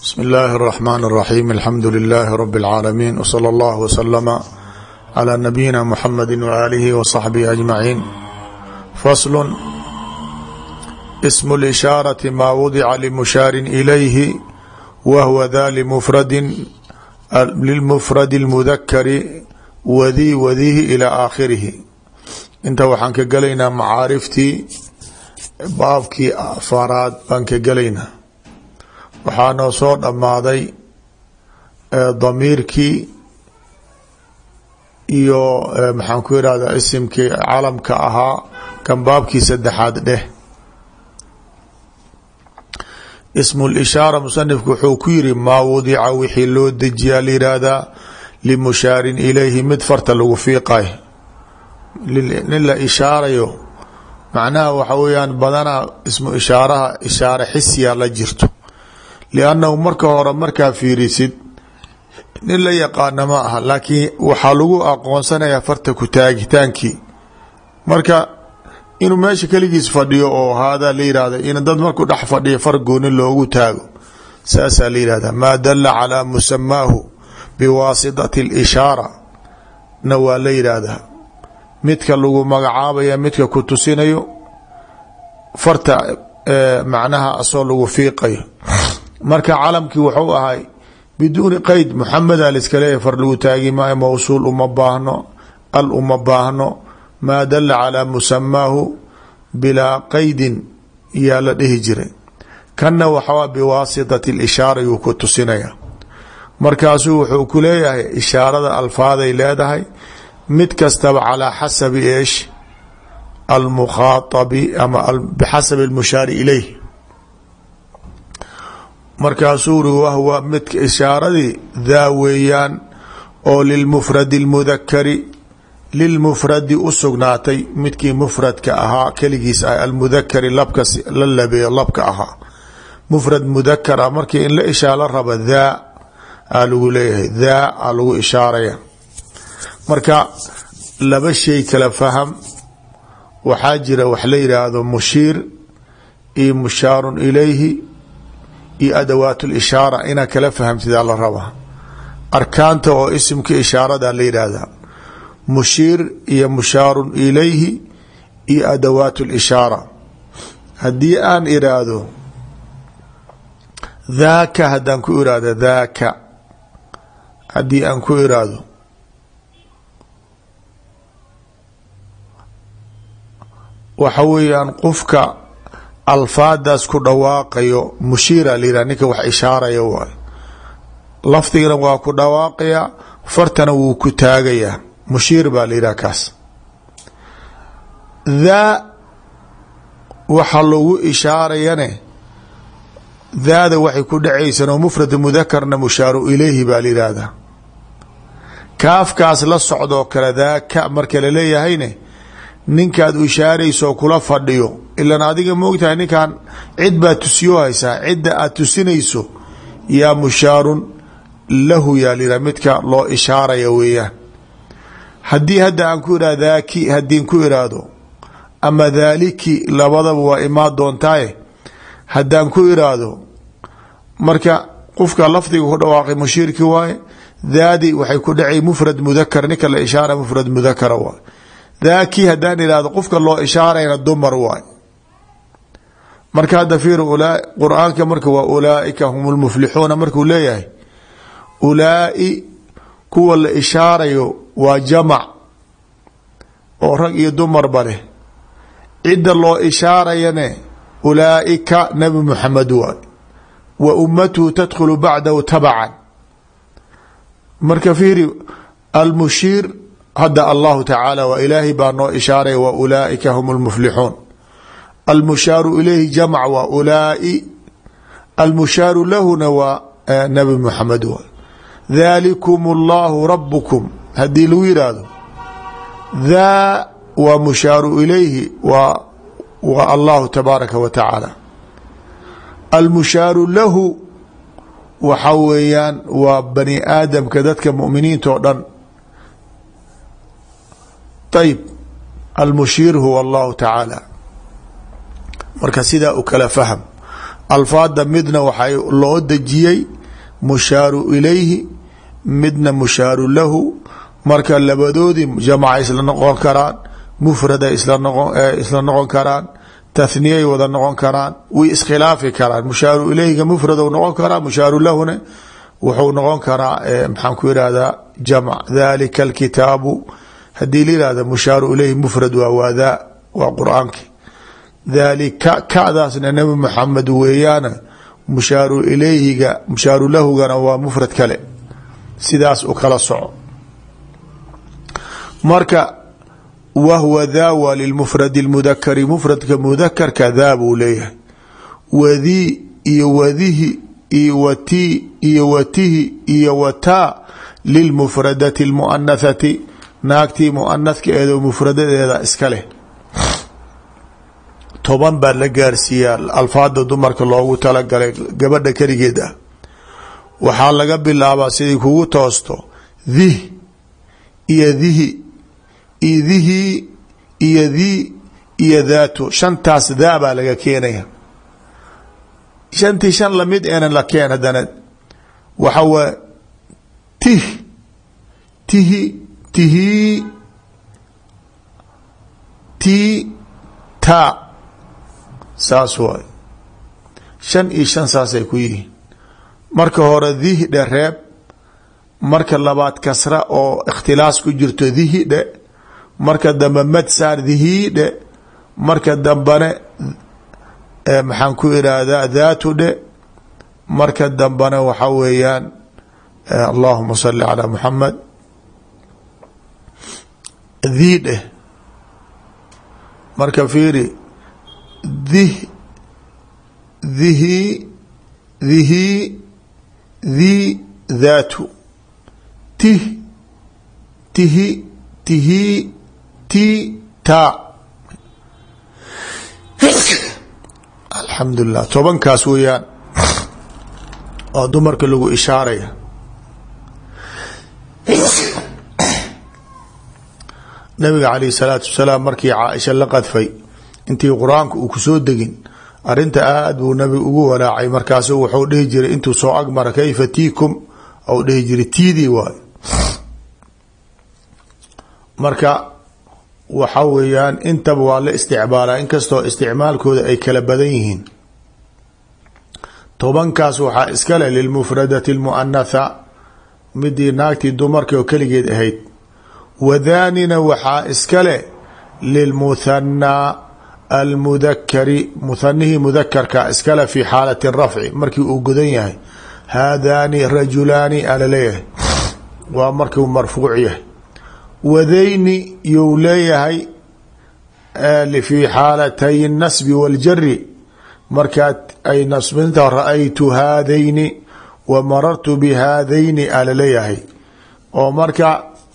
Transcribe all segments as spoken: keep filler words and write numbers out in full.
بسم الله الرحمن الرحيم الحمد لله رب العالمين وصلى الله وسلم على نبينا محمد وآله وصحبه أجمعين. فصل. اسم الإشارة ما وضع لمشار إليه وهو ذا لمفرد للمفرد المذكر وذي وذيه إلى آخره. inta waxaan ka galaynaa macaariftii baabkii afaraad baan ka galaynaa. waxaa noo soo dhammaaday damiirkii iyo maxaan ku irahdaa isimkii calamka ahaa kan baabkii saddexaad dheh. ismu lishaara musanifku wuxuu ku yiri maa wadica wixii loo dejiyaa layihahdaa limushaarin ilayhi mid farta lagu fiiqay nin la ishaarayo macnaha waxa weeyaan badanaa ismu ishaaraha ishaare xisiya la jirto liannahu marka hore markaa fiirisid nin la yaqaana ma aha laakiin waxaa lagu aqoonsanayaa farta ku taagitaankii marka inuu meesha keligiis fadhiyo oo haadaa la yihahda in dad markuu dhex fadhiyo far gooni loogu taago saasaa la yihahda maa dala calaa musamaahu biwaasitati اlishaara na waa la yihahdaa midka lagu magacaabaya midka ku tusinayo farta macnaha asoo lagu fiiqayo. marka calamkii wuxuu ahay biduuni qeyd muxameda liska leeyahy far lagu taagi maayo mawsuul uma baahno al uma baahno maa dala calaa musamaahu bilaa qeydin yaa la dhihi jiray. kanna waxaa biwaasitati lishaara yuu ku tusinaya markaasuu wuxuu ku leeyahay ishaarada alfaaday leedahay mid kastaba calaa xasabi eesh almukhaaabi ama bixasabi almushaari ilayh. markaasuu uri wahwa midka ishaaradii daa weeyaan oo lilmufradi اlmudakari lilmufradi u sugnaatay midkii mufradka ahaa keligiis ah almudakari labka la labeeyo labka ahaa mufrad mudakar ah markii in la ishaa la raba daa aa lagu leeyahay daa aa lagu ishaaraya. marka laba shay kala faham waxaa jira wax la yidhaahdo mushiir iyo mushaarun ilayhi iyo adawaat lishaara inaa kala fahamtidaa la rabaa. arkaanta oo isimka ishaarada la yidhaahdaa mushiir iyo mushaarun ilayhi iyo adawaat lishaara. haddii aan iraahdo daaka haddaan ku iraahdo daaka haddii aan ku iraahdo waxa weeyaan qofka alfaadaas ku dhawaaqayo mushiira la yihah ninka wax ishaaraya waay lafdigana waa ku dhawaaqaya fartana wuu ku taagayaa mushiir baa la yidhah kaas. daa waxa lagu ishaarayane daada waxay ku dhacaysan oo mufrad mudakarna mushaaru ilayhi baa la yidhaahdaa. kaafkaas la socdoo kale daaka marka la leeyahayne ninkaad u ishaarayso kula fadhiyo ilan adiga moogtahay ninkan cid baa tusiyo haysaa cidda aad tusinayso yaa mushaarun lahu yaa lira midka loo ishaaraya weeyaan. haddii hadda aan ku irahdo daaki haddiin ku iraahdo ama daaliki labadaba waa imaa doontaaye haddaan ku iraahdo marka qofka lafdiga ku dhawaaqay mushiirki waaye daadi waxay ku dhacay mufrad mudakar ninka la ishaara mufrad mudakara waaye daaki haddaan ihahdo qofka loo ishaarayna dumar waay. marka hadda fiir qur-aanka marka waa ulaaika hum lmuflixuuna markuu leeyahay ulaai kuwa la ishaarayo waa jamac oo rag iyo dumarba leh cidda loo ishaarayane ulaaika nabi muxamed waay wa ummatuhu tadkhulu bacdahu tabacan. marka fiiri almushiir hadda allahu tacaala waa ilaahay baa noo ishaaraya wa ulaaika hum lmuflixuun. almushaaru ilayhi jamc waa ulaai almushaaru lahuna waa nabi muxamed waay. dhalikum allahu rabukum haddii lagu yihahdo daa waa mushaaru ilayhi waa waa allahu tabaaraka wa tacaala. almushaaru lahu waxa weeyaan waa bani aadamka dadka muminiinta oo dhan. ayb almushiir huwa allahu tacaala. marka sidaa u kala fahm alfaada midna waxay loo dejiyey mushaaru ilayhi midna mushaaru lahu marka labadoodii jamca isla noqon karaan mufrada isla noqon isla noqon karaan tathniyay wada noqon karaan way iskhilaafi karaan mushaaru ilayhiga mufrad uu noqon karaa mushaaru lahuna wuxuu noqon karaa maxaan ku yidhahdaa jamc dhalika alkitaabu haddii la yihahda mushaaru ilayhi mufrad waa waadaa waa qur-aanki dhalika kadaasna nabi maxamed weeyaana mushaaru ilayhiga mushaaru lahugana waa mufrad kale sidaas u kala soco marka wahwa daa waa lilmufradi اlmudakari mufradka mudakarka daa buu leeyahay wadii iyo wadihi iyo watii iyo watihi iyo wataa lilmufradati اlmuanathati naagtii muanathka eedo mufradadeeda iska leh toban baa la gaarsiiyaa alfaada dumarka loogu talagalay gabadha keligeed ah waxaa laga bilaabaa sidii kugu toosto dih iyo dihi iyo dihi iyo di iyo daatu shantaas daa baa laga keenaya shantii shan lamid eena la keen haddana waxa waa tih tihi tihii tii taa saas waay shan iyo shan saasay ku yihiin marka hore dihi dhe reeb marka labaad kasra oo ikhtilaas ku jirto dihi dhe marka dambe mad saar dihii dhe marka dambene maxaan ku irahdaa daatu dhe marka dambena waxa weeyaan allahuma salli calaa muxamed dii dheh marka fiiri dih dihi dihii dii daatu tih tihi tihii ti taa alxamdulilah tobankaas weeyaan oo dumarka lagu ishaaraya nabiga calayh salaatu wasalaam markii caaisha la qadfay intii qur-aanka uu kusoo degin arinta aad buu nabiga ugu walaacay markaasu wuxuu dhihi jiray intuu soo agmara kayfa tiikum ou dhihi jiray tiidii waayo marka waxa weeyaan intaba waa la isticmaalaa inkastoo isticmaalkooda ay kala badan yihiin tobankaas waxaa iska leh lilmufradati almuanatha midii naagtii dumarka oo keligeed ahayd wadaanina waxaa iska leh lilmuthanaa almudakari muhanihii mudakarka iska leh fi xaalati rafci markii uu godan yahay haadaani rajulaani ala leeyahay waa markii uu marfuuc yahay wadayni you leeyahay fi xaalatay الnasbi wاljari markaad ay nasbinta ra-aytu haadayni wa marartu bihaadayni ala leeyahay oo marka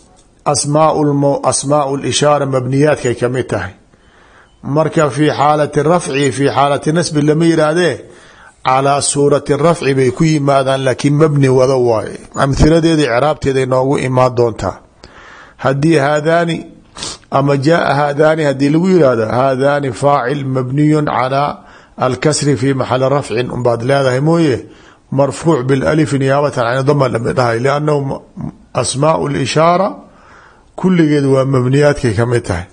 asmaa اlishaara mabniyaadkay kamid tahay marka fi xaalati rafci fi xaalati nasbi lama yihaahdee calaa suurati rafci bay ku yimaadaan laakiin mabni wado waaye amhiladeeda icraabteeday noogu imaan doontaa haddii haadaani ama jaaa haadaani haddii lagu yihahdo haadaani faacil mabniyu calaa alkasri fi maxali rafcin unbaad leedahay mooye marfuuc bilif niyaabatan can dama lama dhahay liannahu asmaau lishaara kulligeed waa mabniyaadkay kamid tahay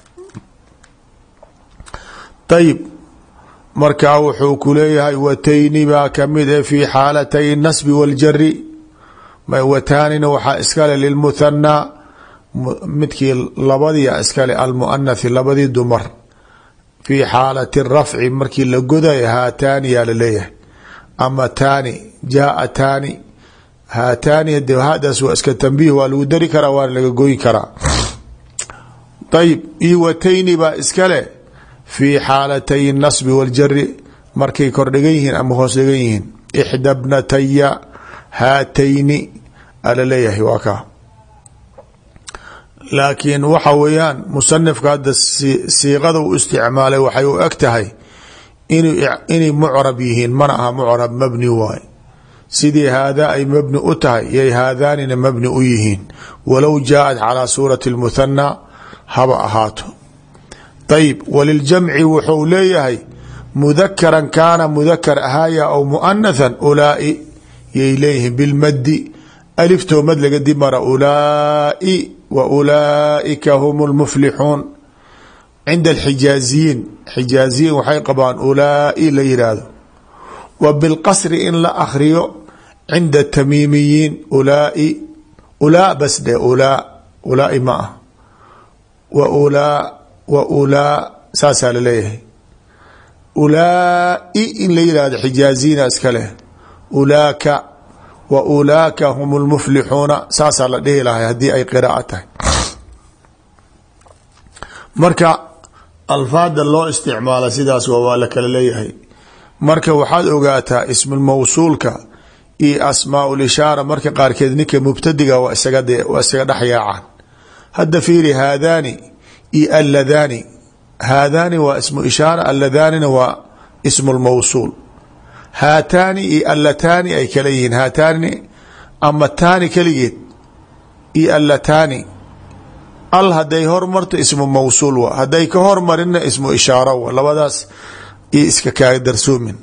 ayib markaa wuxuu ku leeyahay watayni baa kamid e fi xaalatay nasbi waljari wataanina waxaa iskale lilmuthanaa midkii labadii iskale almuanathi labadii dumar fi xaalati rafci markii la godayo haataani yaa laleeyahay ama taani jaaa taani haataani de hadaas waa iska tanbiih waa lagu dari karaa waana laga goyi karaa ayib io watayni baa iskale fi xaalatay nasbi waljari markay kor dhigan yihiin ama hoos dhigan yihiin ixda bnataya haatayni ala leeyahay waa kaa laakiin waxa weeyaan musanifka hadda siiqada u isticmaalay waxay u eg tahay inay mucrab yihiin mana aha mucrab mabni waay sidii haadaa ay mabni u tahay yay haadaanina mabni u yihiin walow jaaءat calىa suurati اlmuhanaa haba ahaato ayib waliljamci wuxuu leeyahay mudakaran kaana mudakar ahaaya aw muanathan ulaai yay leeyihiin bilmaddi aliftoo mad laga dib mara ulaai wa ulaaئika hum اlmuflixuun cinda alxijaaziyiin xijaaziyiin waxay qabaan ulaai la yihahdo wa bilqasri in la akriyo cinda tamiimiyiin ulaai ulaa bas dhe ulaa ulaai ma ah wa ulaa wa ulaa saasaa laleeyahay ulaai in la yihahdo xijaaziyiina iska leh ulaaka wa ulaaka hum lmuflixuuna saasaa la dhihi lahay haddii ay qiraa'a tahay marka alfaada loo isticmaala sidaas waa la kala leeyahay marka waxaad ogaataa ismulmawsuulka iyo asmaa lishaara marka qaarkeed ninka mubtadiga waa isaga waa isaga dhexyaacaan hadda fiiri haadaani iyo alladaani haadaani waa ismu ishaara alladaanina waa ismu lmawsuul haataani iyo allataani ay kala yihiin haataani ama taani keligeed iyo allataani al haday hormarto ismu mawsuul wa haday ka hormarina ismu ishaara wa labadaas iyo iska kaaga darsoomin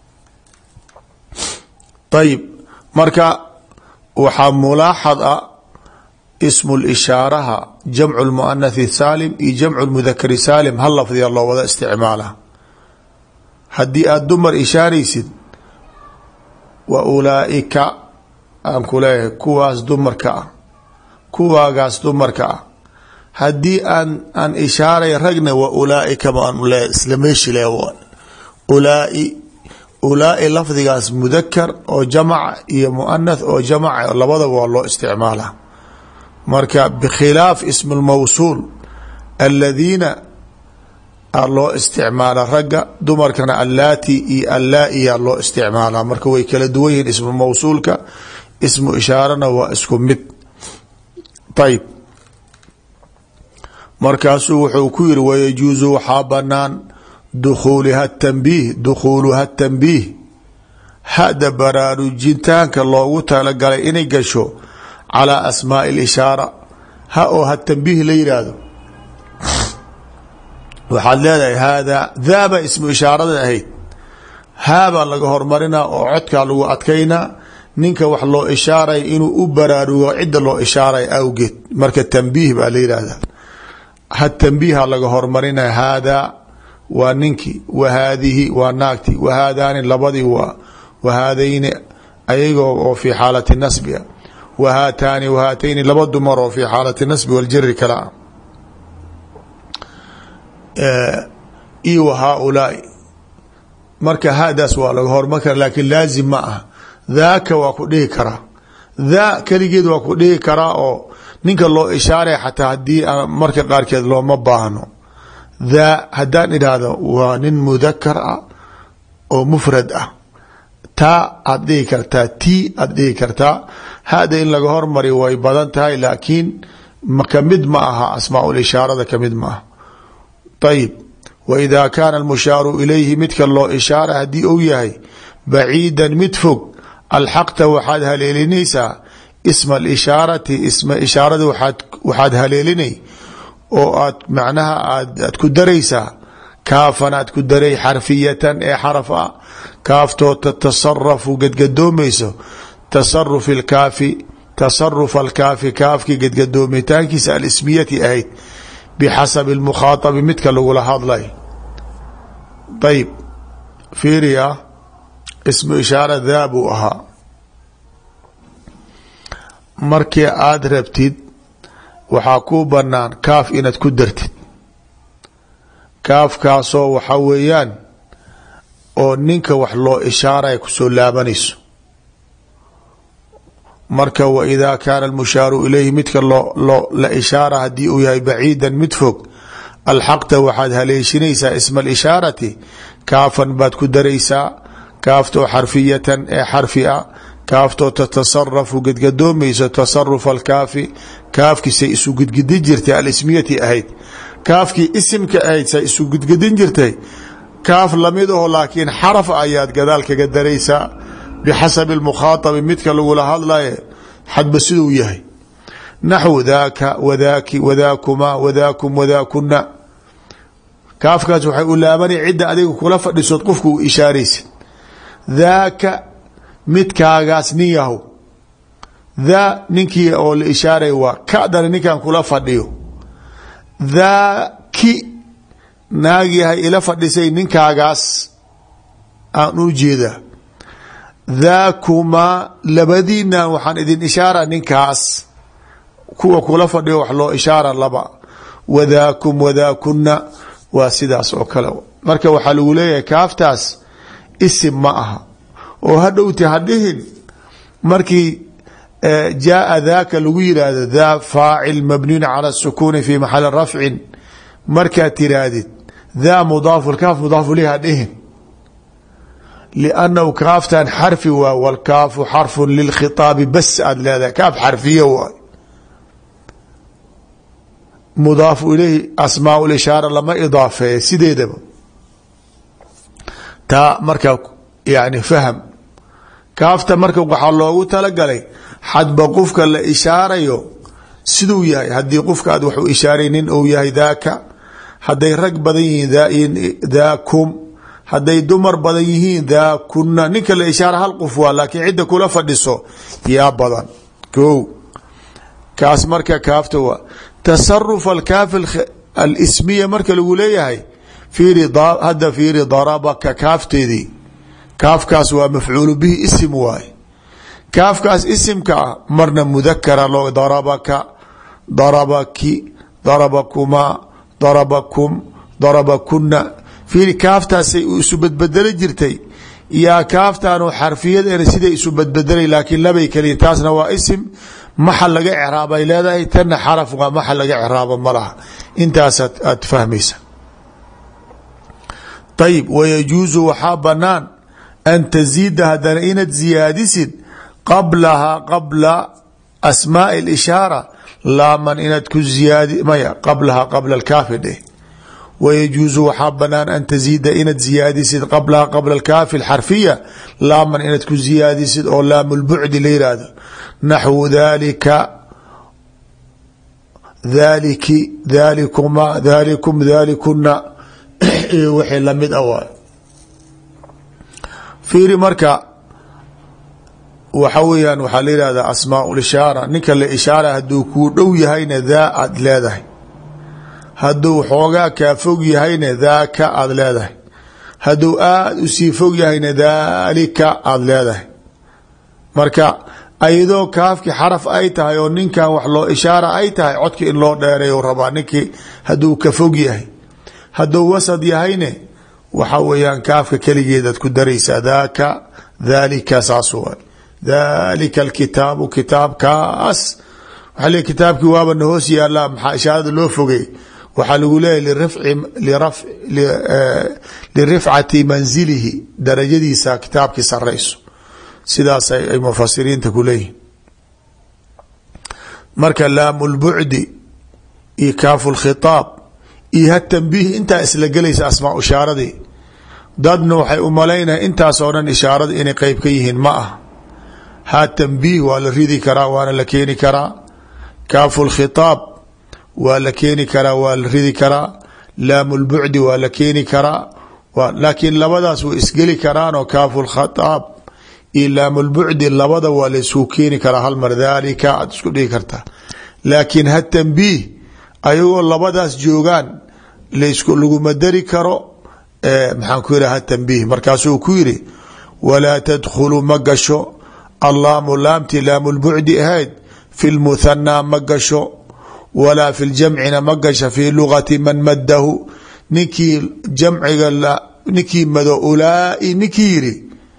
ayib marka waxaa mulaaxad ah ismu lishaaraha jamcu lmuanathi saalim iyo jamcu lmudakari saalim hal lafdiya loo wada isticmaala haddii aada dumar ishaaraysid wa ulaaika aan ku leeyahay kuwaas dumarka ah kuwaagaas dumarka ah haddii aan aan ishaaray ragna wa ulaaika maan le isla meeshi le ulaai ulaai lafdigaas mudakar oo jamaca iyo muanath oo jamaca labadaba waa loo isticmaalaa marka bikhilaaf ism lmawsuul aladiina a loo isticmaala ragga dumarkana allaati iyo allaa-iya loo isticmaalaa marka way kala duwan yihiin ismu mawsuulka ismu ishaarana waa isku mid ayb markaasuu wuxuu ku yiri wayajuusu waxaa banaan dukhuuliha tanbiih dukhuuluha tanbiih hada baraarujintaanka loogu talagalay inay gasho calaa asmaai lishaara ha oo ha tanbiih la yidhaahdo waxaad leedahay haadaa daaba ismu ishaarada ahayd haabaa laga hormarinaa oo codkaa lagu adkaynaa ninka wax loo ishaaray inuu u baraarugo cidda loo ishaaray awgeed marka tanbiih baa la yidhaahdaa ha tanbiiha laga hormarinaa haadaa waa ninkii wa haadihi waa naagti wa haadaani labadii waa wa haadayni ayagoo oo fii xaalati nasbia wa haataani wa haatayni laba dumar oo fii xaalati nasbi waljari kala iyo wa haaulaai marka haadaas waa laga hormar kara laakiin laazim ma ah daaka waa ku dhihi karaa daa keligeed waa ku dhihi karaa oo ninka loo ishaaray xataa hadii marka qaarkeed looma baahno daa haddaan idhaahdo waa nin mudakar ah oo mufrad ah taa aad dhihi kartaa ti aad dhihi kartaa hada in laga hormari way badan tahay laakiin kamid ma aha asmaa lishaarada kamid ma aha ayib waida kaana almushaaru ilayhi midka loo ishaara haddii uu yahay baciidan mid fog alxaqta waxaad haleelinaysaa isma alishaarati isma ishaarada waaad waxaad haleelinay oo aad macnaha aad ku daraysaa kaafan aad ku daray xarfiyatan ee xaraf ah kaaftoo tatasarafu gadgadoomayso tasarufi lkaafi tasarufa alkaafi kaafkii gadgadoomitaankiisa alismiyati ahayd bixasabi lmukhaatabi midka lagula hadlay ayib fiiriya ismu ishaara daa buu ahaa markii aada rabtid waxaa kuu banaan kaaf inaad ku dartid kaafkaasoo waxaa weeyaan oo ninka wax loo ishaaray kusoo laabanayso marka waidaa kaana almushaaru ilayhi midka loo la ishaara haddii uu yahay baciidan mid fog alxaqta waxaad haleeshinaysaa isma alishaarati kaafan baad ku daraysaa kaaftoo xarfiyatan ee xarfi a kaaftoo tatasarafu gedgadoomayso tasarufa alkaafi kaafkiisay isu gudgudin jirtay alismiyati ahayd kaafkii isimka ahayd say isu gudgudin jirtay kaaf lamid aho laakiin xaraf ayaad gadaal kaga daraysaa bixasabi lmukhaatabi midka lagula hadlaye xadba siduu yahay naxw daaka wadaaki wadaakumaa wadaakum wadaakuna kaafkaas waxay u laabanay cidda adiga kula fadhisood qofku u ishaaraysid daaka midkaagaas nin yahow daa ninkii oo la ishaaray waa kadana ninkan kula fadhiyo daaki naag yahay ila fadhisay ninkaagaas aan u jeeda daakumaa labadiina waxaan idin ishaara ninkaas kuwa kula fadhiyo wax loo ishaara laba wadaakum wadaakuna waa sidaas oo kale marka waxaa lagu leeyahay kaaftaas isim ma aha oo hadhowti hadhihin markii jaaa daaka lagu yihahdo daa faacil mabniyun cala الsukuni fi maxali rafcin markaad tirahdid daa mudaafu lkaaf mudaafu lih hadhihin liannahu kaaftan xarfi waa walkaafu xarfu lilkhitaabi bas aad leedahay kaaf xarfiya waay mudaafu ilayhi asmaa lishaara lama idaafeeya sideedaba taa marka yani fahm kaafta marka waxaa loogu talagalay xadba qofka la ishaarayo siduu yahay haddii qofka aad wax u ishaaray nin uu yahay daaka hadday rag badan yihiin daakum hadday dumar badan yihiin daakuna ninka la ishaara hal qof waa laakiin cidda kula fadhiso yaa badan ko kaas marka kaafta waa tasaruf alkaaf alismiya marka lagu leeyahay fiiri hadda fiiri darabaka kaafteedii kaafkaas waa mafcuulu bihi isim waaye kaafkaas isimka ah marna mudakara loo darabaka darabaki darabakumaa darabakum darabakuna fiiri kaaftaasay isu badbedeli jirtay yaa kaaftaanu xarfiyadeena siday isu badbedelay laakiin labay kaliyin taasna waa isim maxal laga craabay leedahay tanna xaraf waa maxal laga craabo ma laha intaas aad fahmaysa ayib wayajuusu waxaa banaan an taziida hadana inaad ziyaadisid qablahaa qabla asmaai اlishaara laaman inaad ku ziyaadi maya qablahaa qabla alkaafi dheh wayajuusu waxaa banaan an taziida inaad ziyaadisid qablahaa qabla alkaafi alxarfiya laaman inaad ku ziyaadisid oo laam lbucdi la yihahdo naxwu dalika daliki dalikuma dalikum dalikuna wixii lamid a waay fiiri marka waxa weeyaan waxaa la yihahdaa asmaa lishaara ninka la ishaara hadduu kuu dhow yahayna daa aad leedahay hadduu xoogaa kaa fog yahayna daaka aad leedahay hadduu aada usii fog yahayna daalika aad leedahay marka ayadoo kaafki xaraf ay tahay oo ninkan wax loo ishaara ay tahay codka in loo dheereeyo rabaa ninkii hadduu ka fog yahay hadduu wasad yahayne waxa weeyaan kaafka keligeedaad ku daraysaa daaka daalika saas waay daalika alkitaabu kitaabkaas waxaa le kitaabkii waaba na hoos yaallaa maxaa ishaarada loo fogey waxaa lagu leeyahy lirifcati manzilihi darajadiisa kitaabkii sarayso sidaas ay mufasiriinta ku leeyihin marka laamu lbucdi iyo kaafu lkhitaab iyo hatanbiih intaa isla gelaysa asmaa ishaaradii dadna waxay u malaynaha intaas oo dhan ishaarada inay qeyb ka yihiin ma ah ha tanbiih waa la ridi karaa waana la keeni karaa kaafu lkhitaab waa la keeni karaa waa la ridi karaa laamu lbucdi waa la keeni karaa laakiin labadaas way isgeli karaanoo kaafu lkhitaab iyo laamu lbucdi labada waa la isku keeni karaa hal mar daalika aad isku dhigi kartaa laakiin ha tanbiih ayagoo labadaas joogaan laguma dari karo maxaan ku yidhi ha tanbiih markaasuu ku yidhi walaa tadkhulu ma gasho allaamu laamti laamu lbucdi ahayd fi lmuthanaa ma gasho walaa fi ljamcina ma gasho fii lugati man maddahu ninkii jamciga ninkii mado ulaai ninkii yidhi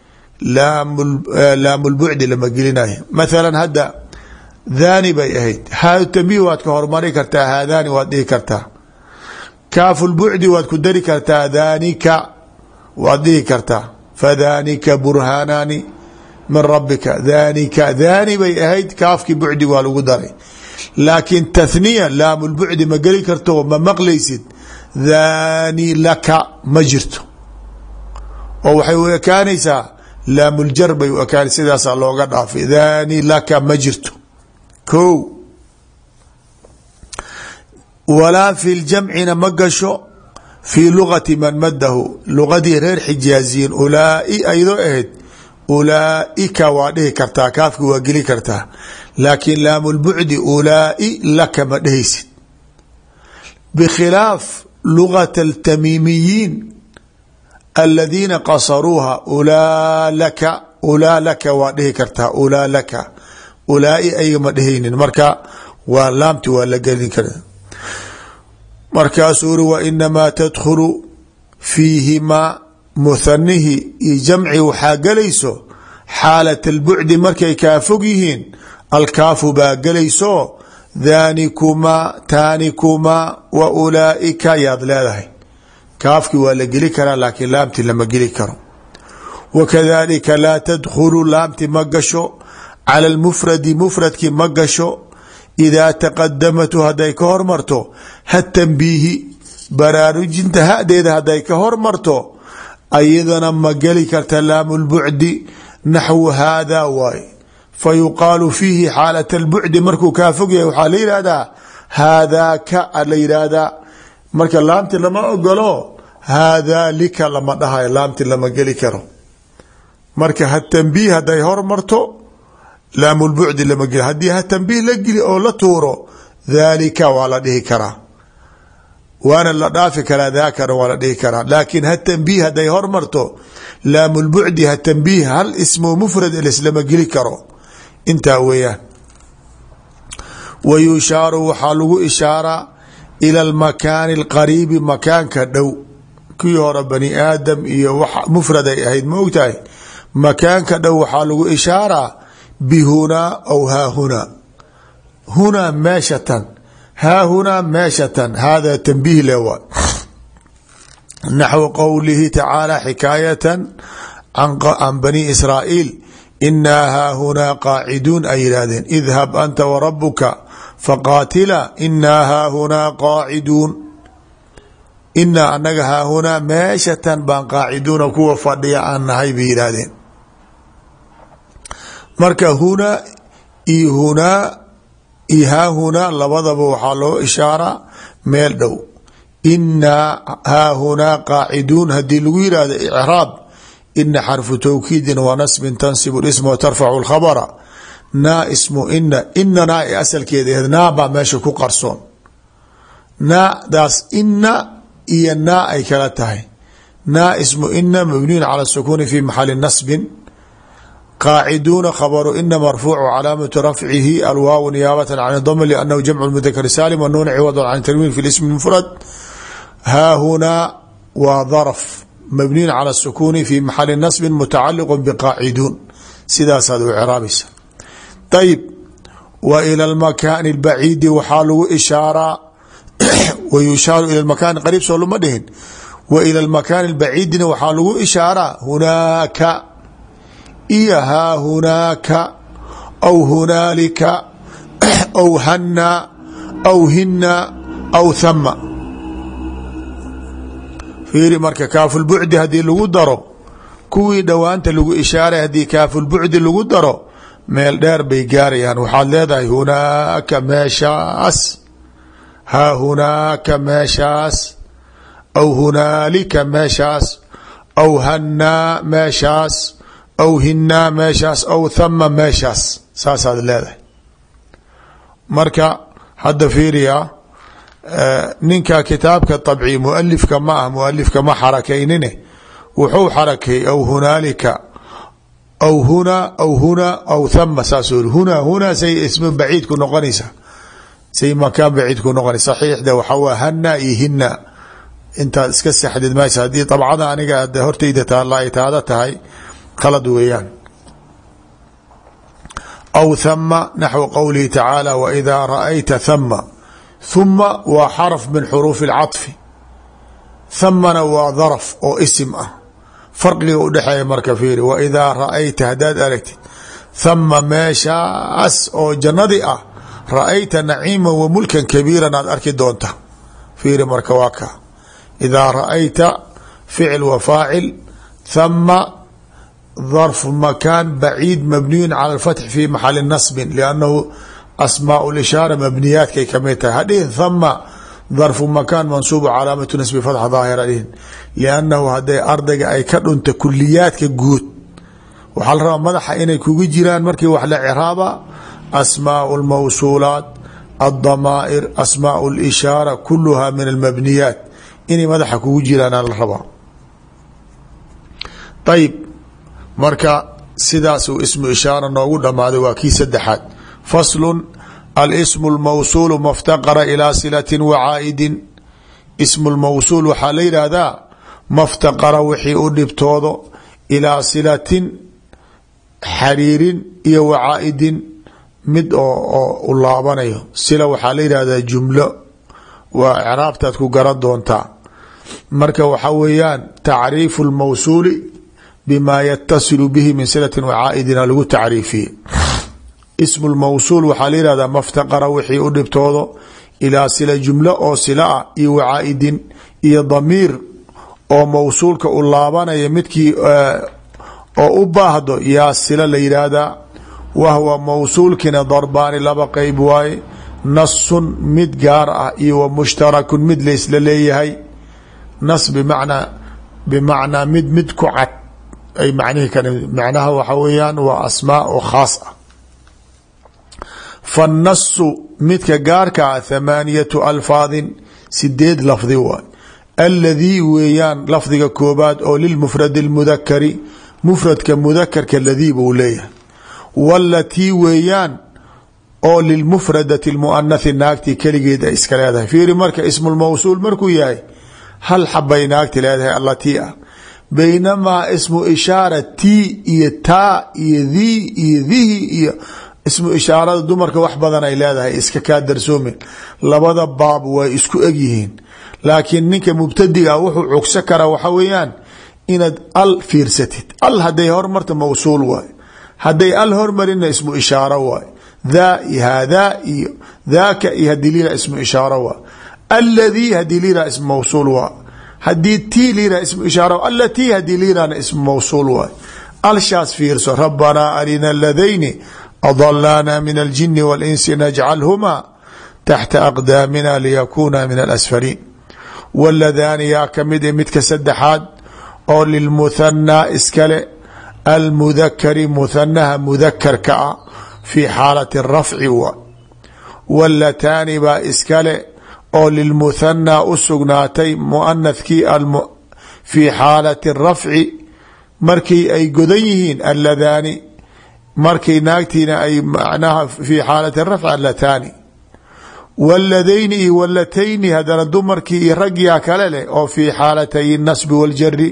laamu lbucdi lama gelinayo mathalan hadda daani bay ahayd ha tanbiih waad ka hormari kartaa haadaani waad dhihi kartaa kaafu lbucdi waad ku dari kartaa daanika waad dhihi kartaa fadaanika burhaanaani min rabbika daanika daani bay ahayd kaafkii bucdi waa lagu daray laakiin tathniya laamu lbucdi ma geli karto ma maqlaysid daani laka ma jirto oo waxay u ekaanaysaa laamuljar bay u ekaanay sidaasaa looga dhaafay daani laka ma jirto ko walaa fi ljamcina ma gasho fii lugati man madahu lugadii reer xijaaziyin ulaai aydoo ahayd ulaaئika waa dhihi kartaa kaafki waa geli kartaa laakiin laamu lbucdi ulaa'i laka ma dhehaysid bkhilaaf lugata altamimiyiin aladiina qasaruuha ulaa laka ulaa laka waa dhihi kartaa ulaa laka ulaa'i ayga ma dhehaynin marka waa laamti waa la gelin kara markaasuu uri wainamaa tadkhulu fiihimaa muhanihi iyo jamci waxaa gelayso xaalat albucdi markay kaa fog yihiin alkaafu baa gelayso dhaanikumaa taanikumaa wa ulaaئika yaad leedahay kaafki waa la geli karaa laakiin laamti lama geli karo wakadalika laa tadkhulu laamti ma gasho cala almufradi mufradki ma gasho idaa taqadamatu hadday ka hormarto hatanbiihi baraarujinta hadeeda hadday ka hormarto ayadana ma geli karta laamu lbucdi naxwu haadaa waay fayuqaalu fiihi xaalat albucdi markuu kaa fog yahay waxaa la yihahdaa haadaaka la yihahdaa marka laamti lama ogolo haadaa lika lama dhahayo laamti lama geli karo marka hatanbiih hadday hormarto laamu lbucdi lama geli haddii hatanbiih la geli oo la tuuro dhalika waa la dhihi karaa waana la dhaafi karaa daakana waa la dhihi karaa laakiin hatanbiih hadday hormarto laamu lbucdi hatanbiih hal ismu mufrad lislama geli karo intaa weeyaan wa yushaaru waxaa lagu ishaaraa ila almakaani alqariibi makaanka dhow kii hore bani aadam iyo wax mufrad ay ahayd ma ogtahay makaanka dhow waxaa lagu ishaaraa bihunaa aw haahunaa hunaa meeshatan haahunaa meeshatan hada tanbiih le waa naxwu qowlihi tacaala xikaayatan can bani israa'iil inaa haahunaa qaaciduun ay yidhaahdeen idhab anta warabuka faqaatila inaa haahunaa qaaciduun inaa anaga haahunaa meeshatan baan qaaciduuna kuwa fadhiya aan nahay bay yidhaahdeen marka hunaa iyo hunaa iyo haahunaa labadaba waxaa loo ishaaraa meel dhow inaa haahunaa qaaciduun haddii lagu yihahdo icraab ina xarfu tawkiidin wa nasbin tansibu isma watarfacu lkhabra naa ismu ina inanaa ee asalkeeda aheed naa baa meesha ku qarsoon naadaas ina iyo naa ay kala tahay naa ismu ina mabniyun cala sukuuni fi maxali nasbin qaaciduuna khabaru ina marfuucu calaamatu rafcihi alwaaw niyaabata can dm lanahu jamcu mudakar saalim wanuuna ciwad can tarwiin fi ismi mufrad haahunaa waa darf mabniyun cala sukuuni fi maxali nasbin mutacaliq bqaaciduun sidaasaad u ciraabaysa ayib wa ila lmakaani اbaciidi waxaa lagu ishaaraa wa yushaaru ila makaani qariib soo lama dhihin wa ila lmakaani اbaciidina waxaa lagu ishaaraa hunaaka iyo haa hunaaka aw hunaalika aw hana aw hina aw thama fiiri marka kaafulbucdi haddii lagu daro kuwii dhowaanta lagu ishaaray haddii kaafulbucdi lagu daro meel dheer bay gaarayaan waxaad leedahay hunaaka meeshaas haa hunaaka meeshaas aw hunaalika meeshaas aw hanaa meeshaas aw hinaa meeshaas aw thama meeshaas saasaad leedahay marka hadda fiiriya ninka kitaabka طabci mualifka ma ah mualifka ma xarakaynine wuxuu xarakeeyey aw hunaalika aw huna aw huna aw thama saas huna huna say ismi baciid ku noqonaysa say makaan baciid ku noqonaysa saxiixda waxaa hana iyo hina intaad iska saxdid meesha haddii dabcada aniga ada hortayda taala ay taada tahay khalad weeyaan aw thama naxwu qowlihi tacaala waidaa ra'ayta thama thuma waa xarf min xuruufi اlcaطfi thamana waa darf oo isim ah farqiga udhexeeya marka fiiri waidaa ra'ayta haddaad aragtid thama meeshaas oo jannadii ah ra'ayta naciima wa mulkan kabiiran aad arki doonta fiiri marka waa ka idaa ra'ayta ficil wa faacil thama ظرف مكان بعيد مبني على الفتح في محل نصب لأنه أسماء الإشارة مبنيات كي كميتها هذه ثم ظرف مكان منصوب علامة نسب فتح ظاهرة لهن لأنه هذه أرضك أي كدنت كليات كجود waxaa la rabaa madaxa inay kugu jiraan markii wax la ciraaba asmaau lmawsuulaat aldamaa'ir asmaau lishaara kuluha min almabniyaat inay madaxa kugu jiraana la rabaa. ayib marka sidaas uu ismu ishaara noogu dhammaaday waa kii saddexaad. faslun alsmu اlmawsuulu maftaqara ilaa silatin wacaa'idin. ismu lmawsuul waxaa la yidhaahdaa maftaqara wixii u dhibtoodo ilaa silatin xariirin iyo wacaa'idin mid oo u laabanayo. sila waxaa la yidhahdaa jumlo, waa icraabtaad ku garan doontaa. marka waxaa weeyaan tacriifu lmawsuuli bima yatasilu bihi min silatin wacaa'idina lagu tacriifiye. ismu lmawsuul waxaa la yihahdaa maftaqara wixii u dhibtoodo ilaa sila jumlo oo sila ah iyo wacaa'idin iyo damiir oo mawsuulka u laabanaya midkii oo u baahdo yaa sila la yidhaahdaa. wahwa mawsuulkina darbaani laba qeyb waaye, nasun mid gaar ah iyo wa mushtarakun mid laysla leeyahay. nas bimacnaa bimacnaa mid mid ku cad ay macnihi ka macnaha waxa weeyaan waa asmaa oo khaas ah. fannasu midka gaarka ah thamaaniyatu alfaadin sideed lafdi waay. alladii weeyaan lafdiga koobaad oo lilmufradi اlmudakari mufradka mudakarka ladii buu leeyahay. walatii weeyaan oo lilmufradati اlmuanathi naagtii keligeed ay iska leedahay. fiiri marka ismu lmawsuul markuu yahay hal xabay naagti leedahay allatii ah. baynamaa ismu ishaara tii iyo taa iyo dhii iyo dhihi iyo ismu ishaarada dumarka wax badan ay leedahay iska kaa darsoomin. labada baab way isku egyihiin, laakiin ninka mubtadiga wuxuu cugsa karaa waxa weeyaan inaad al fiirsatid. al hadday hormarta mawsuul waay, hadday al hormarina ismu ishaaro waay. dhaa iyo haadaa iyo daaka iyo hadii liraa ismu ishaaro waa. alladii hadii liraa ismu mawsuul waa. hadii tii liraa ismu ishaaro allatii hadii liraana ismu mawsuul waay. alshaas fiirso. rabbanaa arina aladayni adalaana min aljini walinsi najcalhumaa taxta aqdaamina liyakuuna min alasfaliin. waladaani yaa kamid e midka saddexaad oo lilmuthanaa iskale almudakari muthanaha mudakarka ah fii xaalati rafci wa. walataani baa iskale oo lilmuthanaa u sugnaatay muanathkii fii xaalati rafci markii ay godan yihiin. alladaani markay naagtiina ay macnaha fii xaalati rafci allataani. waladayni iyo walatayni haddana dumarkii iyo ragyaa kale leh oo fii xaalatay nasbi waljari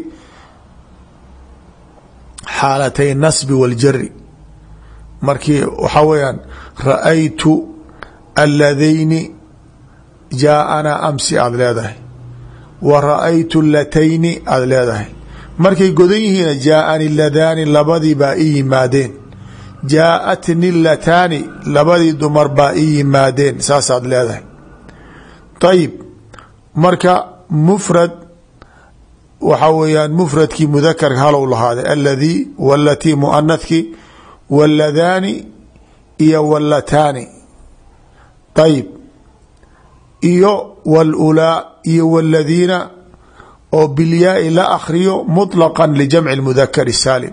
xaalatay nasbi waljari markii waxaa weeyaan ra-aytu alladayni jaaanaa amsi aada leedahay wa ra-aytu latayni aada leedahay. markay godan yihiina jaaani ladaani labadii baa i yimaadeen, jaaatni lataani labadii dumar baa i yimaadeen saasaad leedahay. ayib marka mufrad waxaa weeyaan mufradkii mudakarka halow lahaaday alladii walatii muanathkii waladaani iyo walataani. ayib iyo walulaa iyo waladiina oo bilyaai la akriyo muطlaqa lijamci mudakar saalim.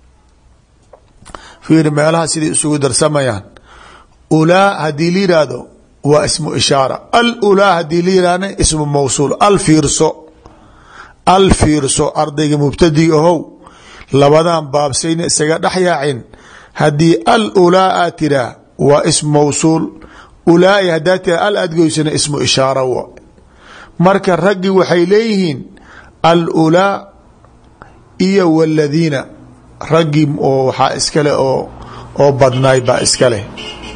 fiiri meelaha siday isugu darsamayaan. ulaa hadii la yihahdo waa ismu ishaara. al ulaa hadii la yihahna ismu mawsuul. al fiirso al fiirso ardayga mubtadiga ahow labadan baabsayna isaga dhex yaacin. haddii al ulaa aad tiraa waa ismu mawsuul, ulaai haddaa tira al adgoysana ismu ishaara wa. marka raggi waxay leeyihiin al ulaa iyo waladiina raggii oo waxaa iskale oo oo badnaay baa iska leh.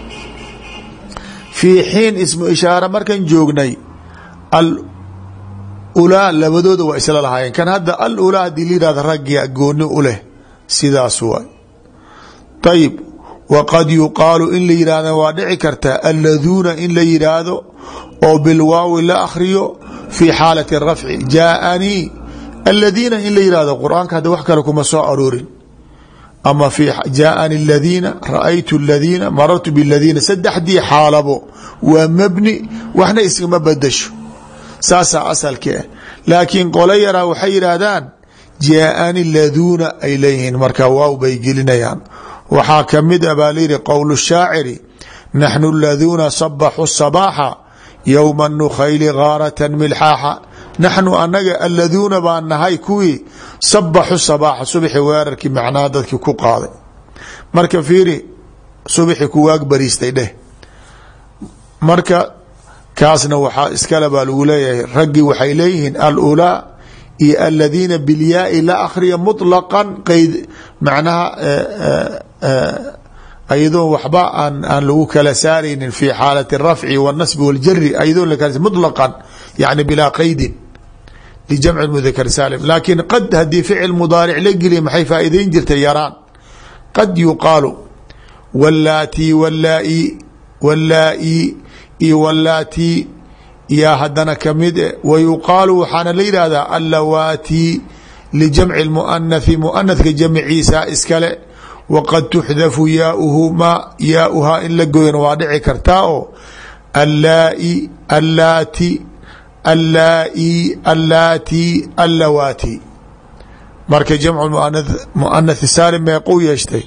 fii xiin ismu ishaara markan joognay al ulaa labadooda waa isla lahaayeen. kan hadda al ulaa hadii la yihahda raggia gooni u leh sidaas waay. ayib waqad yuqaalu in la yihahda waa dhici karta alladuuna in la yidhaahdo oo bilwaawi la akriyo fii xaalati rafci. jaaanii aladiina in la yihahdo qur-aanka hadda wax kale kuma soo aroorin. ama jaaani اladiina ra-aytu اladiina marartu bاladiina saddexdii xaalabo waa mabni waxna iskama badasho saasaa asalka ah. laakiin qolo yaraa waxay yidhaahdaan jaaani laduuna ay leeyihiin marka waaw bay gelinayaan. waxaa kamid a baa layidhi qowl shaaciri naxnu laduuna sabaxu sabaaxa yowma nukhayli gaaratan milxaaxa. naxnu anaga aladuuna baan nahay kuwii sabaxu sabaaxa subxi weerarkii macnaha dadkii ku qaaday. marka fiiri subxi ku waag bariistay dheh. marka kaasna waxaa iskale baa lagu leeyahay raggii waxay leeyihiin alulaa iyo aladiina bilyaai la akhriya muطlaqan qeyd macnaha ayadoo waxba aan aan lagu kala saaraynin fi xaalati الrafci والnasbi wاljari ayadoo lakala muطlaqan yani bilaa qeydin lijamci mudakar saalim. laakiin qad haddii ficil mudaaric la geliya maxay faa'iideyn jirtay yaraan. qad yuqaalu walaati walaai walaai iyo walaati yaa hadana kamid e wayuqaalu waxaana la yidhahdaa allawaati lijamci muanathi muanathka jamciisa iskale. waqad tuxdafu yaauhu ma yaauhaa in la goyana waa dhici kartaa oo allaai allaati allaai allaati allawaati. marka jamcu muanathi saalim meequu yeeshtay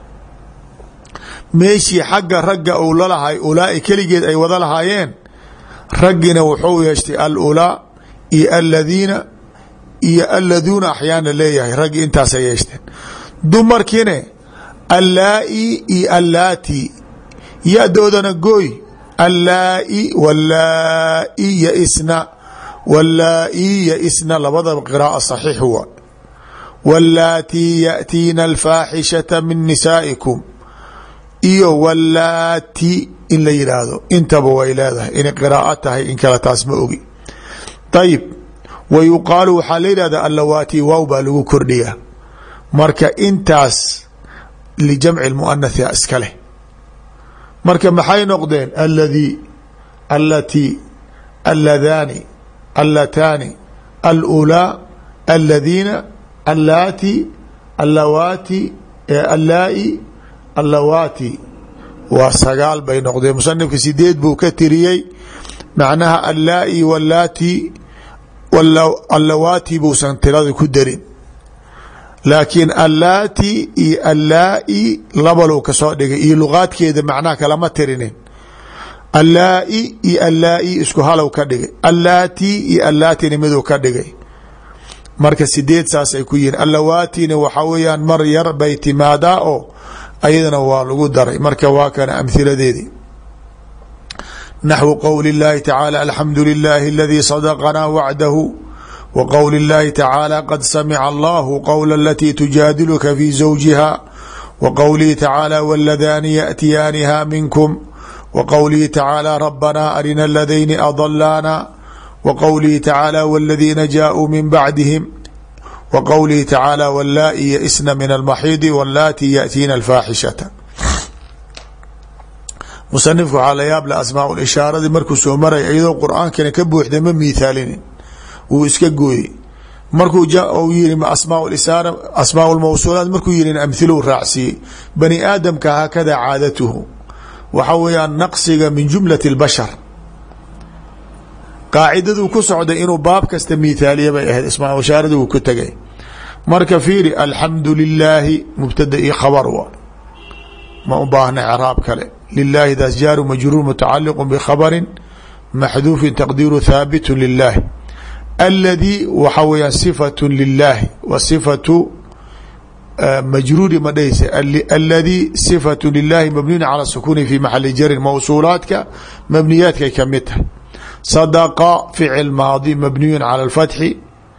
meeshii xagga ragga uu lalahay ulaai keligeed ay wada lahaayeen raggina wuxuu yeeshtay alulaa iyo aladiina iyo alladuuna axyaana leeyahay raggi intaasay yeeshteen. dumarkiine allaai iyo allaati ya-doodana gooy allaai walaai yaisna walaai yaisna labadaba qiraa'a saxiix wa walaati yaأtiina alfaaxishata min nisaa'ikum iyo walaati in la yidhaahdo intaba way leedahay inay qiraa'o tahay in kale taas ma ogi. ayib wa yuqaalu waxaa la yidhahdaa allawaati waaw baa lagu kordhiyaa. marka intaas lijamci muanathi iska leh. marka maxay noqdeen alladii allatii alladaani allataani alulaa alladiina allaati allawaati allaai allawaati waa sagaal bay noqdeen. musanifka sideed buu ka tiriyey macnaha allaai walaati allawaati buusan tirada ku darin. laakiin allaati iyo allaai labalow kasoo dhigay iyo luqaadkeeda macnaha kalama tirinin. allaai iyo allaai isku halow ka dhigay allaati iyo allaatina miduu ka dhigay. marka sideed saas ay ku yihiin. allawaatina waxaa weeyaan mar yar bay timaadaa oo ayadana waa lagu daray. marka waa kana amhiladeedii naxwu qowli اllahi tacaala alxamdu lilahi aladii sadaqnaa wacdahu wa qowli اllahi tacaala qad samica allahu qowla alatii tujaadiluka fi zawjiha wa qowlihi tacaala wاladaani yaأtiyaaniha minkum wa qowlihi tacaala rabanaa arina aladayni adalaana wa qowlihi tacaala wاladiina jaaءuu min bacdihim wa qowlihi tacaala wallaa'i yaisna min almaxiidi wallaati yaأtiina alfaaxishata. musanifku waxaa la yaab le asmaa ishaaradii markuu soo maray iyadoo qur-aankana ka buuxda ma miithaalinin wuu iska gooyey. markuu yiri asmaa lmawsuulaat markuu yihi amhilu raacsiiyey. bani aadamka haakada caadatuhu waxa weeyaan naqsiga min jumlati اlbashar. qaacidaduu ku socday inuu baab kasta miithaaliya bay ahayd asmaa ishaarada wuu ku tegay. marka fiiri alxamdu lilaahi mubtada io khabar wa ma u baahna craab kale. lilaahi daas jaaru majruur mutacaliq bkhabari maxduufin taqdiiru haabitu lilaahi. aladii waxa weeyaan sifatu lilaahi wa sifatu majruuri ma dhehaysa aladii sifatu lilaahi mabniyun cala sukuni fi maxali jarin mawsuulaadka mabniyaadkay kamid tahay. sadaqa ficil maadi mabniyun cala alfatxi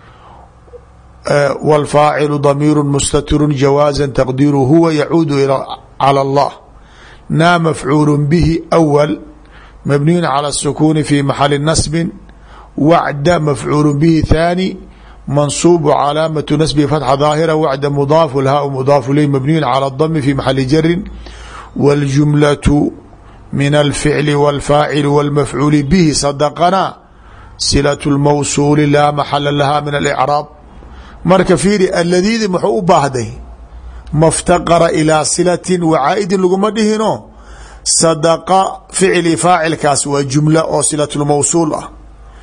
wاlfaacilu damiiru mustatiru jawaaza taqdiiru huwa yacuudu calى اllah. naa mafcuul bihi awal mabniyun cala الsukuni fi maxali nasbi wacda mafcuul bihi thaani mansuub calaamatu nasbi fatxa daahira wacda mudaafu lhaa mudaafu ileyh mabniyun cala اdami fi maxali jarin wاljumlatu min alficli wاlfaacili wاlmafcuuli bihi sadaqana silaة اlmawsuuli laa maxala laha min alicraab. marka fiiri aladiidi muxuu u baahday maftaqara ilaa silatin wacaa'idin laguma dhihino sadaqa ficili faacilkaas waa jumla oo silatulmawsuul ah.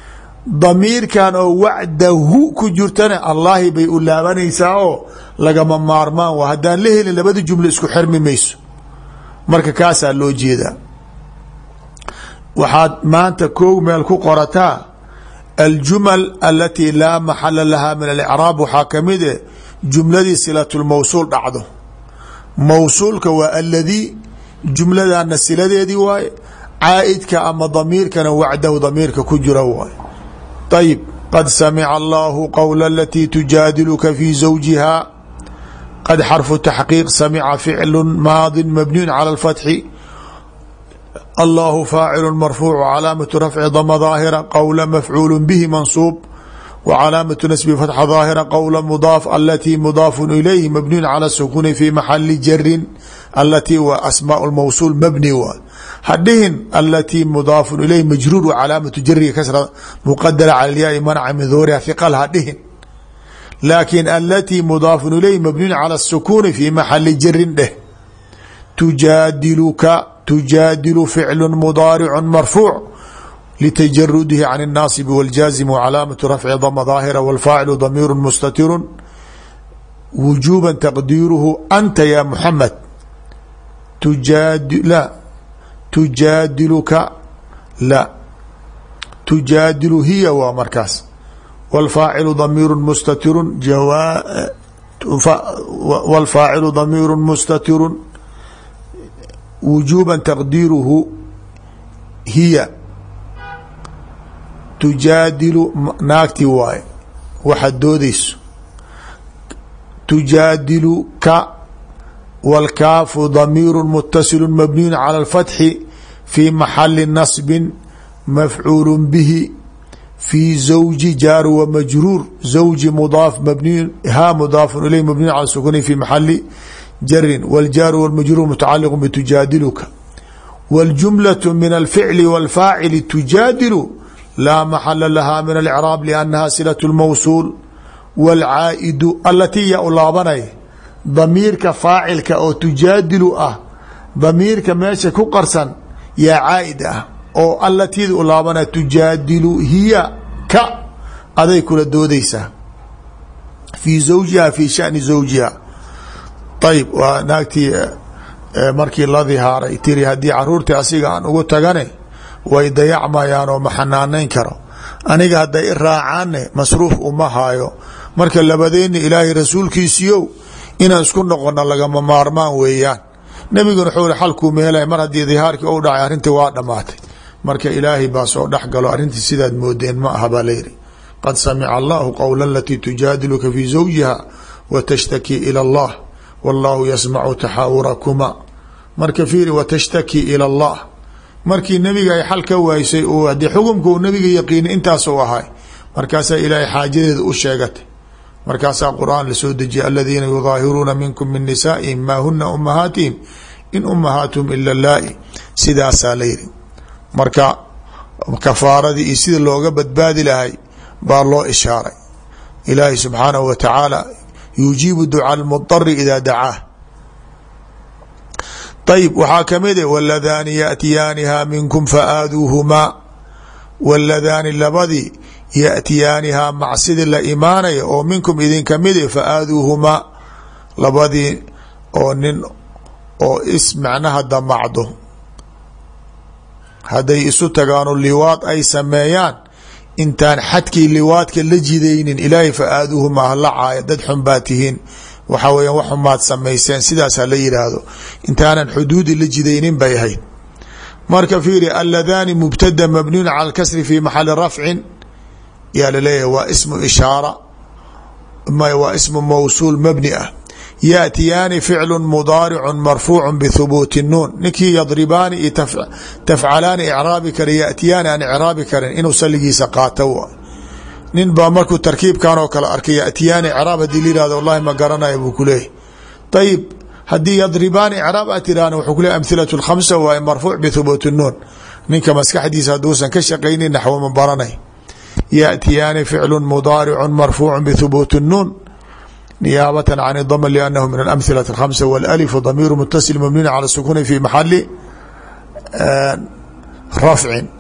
damiirkan oo wacdahu ku jirtana allahi bay u laabanaysaa oo lagama maarmaan wa haddaan la helin labada jumlo isku xirmi mayso marka kaasaa loo jeedaa waxaad maanta koog meel ku qorataa aljumal alatii laa maxala lahaa min alicraab waxaa kamid e jumladii silatulmawsuul dhacdo mawsuulka waa aladii jumladana siladeedii waaye caaidka ama damiirkana wacdahu damiirka ku jira waaye ayib qad samica allahu qowla alatii tujaadiluka fi zawjiha qad xarfu taxqiiq samica ficlu maadi mabniyun cala alfatxi allahu faacilu marfuucu calaamatu rafci dama daahira qowla mafcuulu bihi mansuub wa calaamatu nasbi fatxa daahira qowla mudaaf alatii mudaafun ilayhi mabniyun cala sukuni fi maxali jarin alatii waa asmaa lmawsuul mabni waa hadhihin alatii mudaafun ilayhi majruur wa calaamatu jariga kasra muqadara cala lyaai manca min duhuriha hiqal hadhihin laakin alatii mudaafun ilayhi mabniyun cala sukuni fi maxali jarin dheh tujaadiluka tujaadilu ficlu mudaaricu marfuuc litajarudihi can الnaasib wاljaazim wcalaamatu rafci dama daahira wاlfaacilu damiiru mustatiru wujuba taqdiiruhu anta ya muxamed tujaadila tujaadiluka la tujaadilu hiya waa markaas wاlfaacilu damiiru mustatiru wاlfaacilu damiiru mustatiru wujuba taqdiiruhu hiya tujaadilu naagti waaye waxaad doodayso tujaadiluka wاlkaafu damiiru mutasilu mabniyun cala اlfatxi fi maxali nasbi mafcuulu bihi fi zawji jaaru wamajruur zawji mudaaf mabniy ha mudaafun ilayh mabniyu cala sukuni fi maxali jarin wاljaaru wاlmajruur mutacaliq btujaadiluka wاljumlaة min alficli wاlfaacili tujaadilu laa maxala laha min alicraab liannaha silaة اlmawsuul wاlcaa'idu alatii yaa u laabanay damiirka faacilka oo tujaadilu ah damiirka meesha ku qarsan yaa caa'id ah oo alatiida u laabana tujaadilu hiya ka aday kula doodaysaa fii zawjiha fi shani zawjiha ayb waa naagtii markii la dihaaray tiri haddii caruurtii asiga aan ugu tagane way dayacmayaan oo ma xanaanayn karo aniga hadday i raacaanne masruuf uma haayo marka labadeena ilaahay rasuulkiisiiyow inaan isku noqono lagama maarmaan weeyaan nebiguna wuxuu ihi xalkuu meelay mar haddii dihaarkii u dhacay arrintii waa dhammaatay marka ilaahay baa soo dhex galo arrintii sidaad moodeen ma aha baa layidhi qad samica allahu qowla alatii tujaadiluka fii zawjiha wa tashtakii ila allah wاllahu yasmacu taxaawurakuma marka fiiri watashtaki ilى اllah markii nebiga ay xal ka waaysay oo haddii xukumka uu nebiga yaqiinay intaasuu ahay markaasaa ilaahay xaajadeeda u sheegatay markaasaa qur'aan lasoo dejiyay aladiina yudaahiruuna minkum min nisaa'ihim maa huna umahaatihim in umahaatuhum ila laa'i sidaasaa layidhi marka kafaaradii iyo sida looga badbaadi lahay baa loo ishaaray ilaahay subxaanahu wa tacaala yujiibu ducaa lmudari ida dacaah ayb waxaa kamid wاladaani yaأtiyaaniha minkum faaaduuhumaa wاladaani labadii yaأtiyaanihaa macsidii la imaanaya oo minkum idin kamid faaaduuhumaa labadii oo nin oo is macnaha damacdo hadday isu tagaano liwaad ay sameeyaan intaan xadkii liwaadka la jidaynin ilaahay faaaduuhumaa hala caaya dad xun baa tihiin waxaa weya wax xumaad samayseen sidaas hala yidhaahdo intaanan xuduudi la jidaynin bay ahayd marka fiiri aladaani mubtada mabniyun cala alkasri fi maxali rafcin yaa laleeyahay waa ismu ishaara waa ismu mawsuul mabni ah yaأtiyaani ficlu mudaaricu marfuucu bthubuuti nuun ninkii yadribaani iyo tafcalaani icraabi kara yaأtiyaani aan icraabi karin inuu saligiisa qaato wa nin baa markuu tarkiibkan oo kale arkay yaأtiyaani icraab hadii la yihahdo wallahi ma garanaya buu kuleeyahy ayib haddii yadribaani icraab a tiraana wuxuu kuleey amhilaة اkhamsa waa marfuuc bthubuuti nuun ninka maskaxdiisa hadduusan ka shaqaynin naxwo ma baranay yaأtiyaani ficlu mudaaricu marfuucu bthubuuti nuun نياaبة عن الضم لأنه من الأمثلة الخمسة والألف ضمير متصل مبني على السكون في محل رفع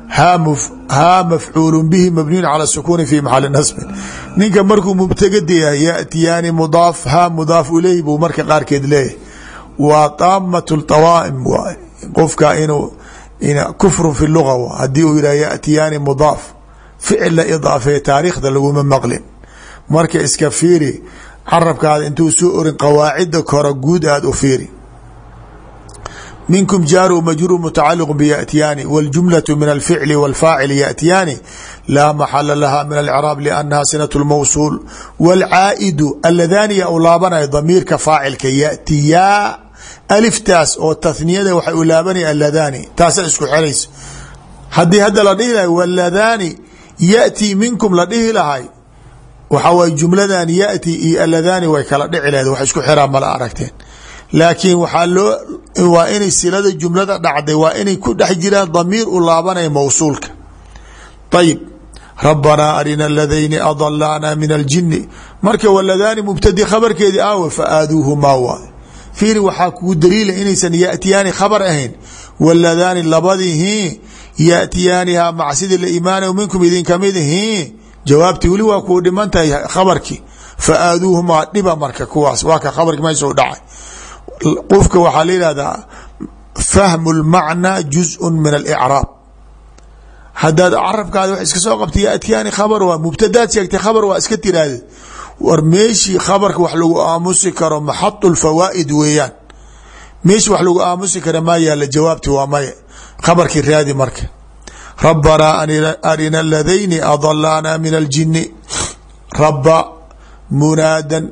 haa mafcuul bihi mabniyu calى الsukuni fi maxali nasbin. ninka markuu mubtagada yahay yaأtiyaani mudaaf haa mudaaf ilayh buu marka qaarkeed leeyahay. waa taamaة اطawaa'im waay qofka inuu kufru fi luga hadii uu yihah yaأtiyaani mudaaf ficil la idaafeeye taariikhda laguma maqlin. marka iska fiiri carabkaada intuu soo orin qawaacida kora guud aad u fiiri. minkum jaaru majruur mutacaliq byaأtiyaani wاljumlaة min alficli wاlfaacil yaأtiyaani laa maxala laha min alcraab lأnnaha sinaة اlmawsuul wاlcaa'idu aladaaniya u laabanaya damiirka faacilka yaأtiyaa aliftaas oo tahniyada waxay u laabanaya aladaani taasa isku xeraysa. haddii hadda la dhihi lahay wاladaani yaأtii minkum la dhihi lahay waxa waye jumladan yaأti iyo aladaani way kala dhici lahayd wax isku xiraa mala aragteen. laakiin waxaa loo waa inay silada jumlada dhacday waa inay ku dhex jiraan damiir u laabanaya mawsuulka. ayib rabbanaa arina aladayni adalaana min aljini marka waladaani mubtadi khabarkeedii aawe faaaduuhumaa waay. fiiri waxaa kugu daliila inaysan yaأtiyaani khabar ahayn waladaani labadihi yaأtiyaanihaa macsidii la imaanayo minkum idin kamid ihi jawaabtii weli waa kuu dhiman tahay khabarkii faaaduuhumaa dhiba marka kuwaas waa ka khabarkii meesha dhacay. qofka waxaa la yihahdaa fahmu lmacnaa juzء min alicraab. hadaad carabkaada wax iska soo qabta yaأtiyaani khabar waa mubtadaad sheegtay khabar waa iska tiraahde war meeshii khabarka wax lagu aamusi karo maxaط اfawaa'id weeyaan. meeshii wax lagu aamusi kara maa yaala jawaabti waa maya khabarkii raadi marka. rabbanaa arina aladayni adalaana min aljini raba munaadan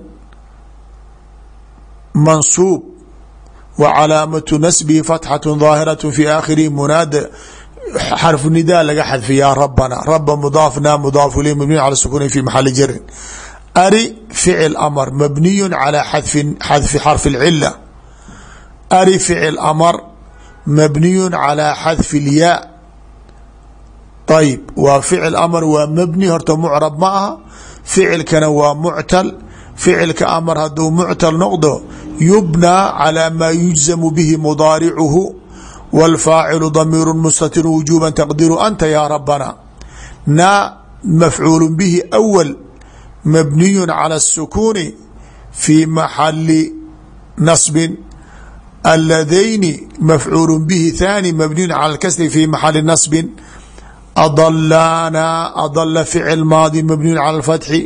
mansuub wa calaamatu nasbihi fatxatu daahiraة fi aakhirihi munaada xarfu nidaa laga xadfi yaa rabana raba mudaafna mudaafu ilay mabniyu cala sukuni fi maxali jarin. ari ficil amar mabniyu calى xadfi xarfi اlcila ari ficil amar mabniyu calى xadfi اlyaa. ayib waa ficil amar waa mabni horta mucrab ma aha ficilkana waa muctal. ficilka amar haduu muctal noqdo yubnaa calى maa yujzamu bihi mudaaricuhu wاlfaacilu damiiru mustatiru wujuba taqdiru anta ya rabana. na mafcuul bihi awal mabniyu calى الsukuni fi maxali nasbin aladayni mafcuul bihi thani mabniyu calى اlkasri fi maxali nasbin adalaana adala ficil maadi mabniyu calى اlfatxi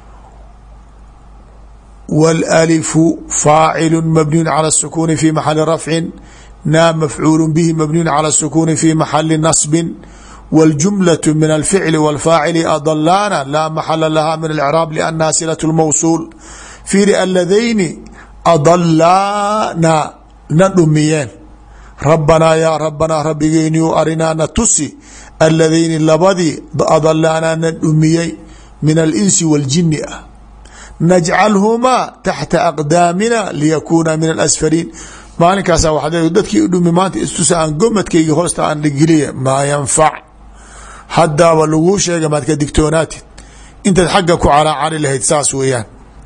والألف فاacل مبني على السكون في محل رفع نا مفعول به مبني على السكون في محل نصب والجملة من الفعل والفاعل أضلانا لا محل لها من الإعراب لأنها صلة الموصول في الذين أضلانا ندميين ربنا يا ربنا ربigeyni arinaa natusi الذين labadii أضلانا ندمiyey من الإنس والجن ah najcalhumaa taxta aqdaamina liyakuuna min alasfaliin. maalinkaasa waxaa dadkii udhumi maanta istusa aan gomadkayga hoosta aan dhigiliya maa yanfac haddaaba laguu sheega maad ka digtoonaatid intaad xagga ku caraacari lahayd saas weeyaan.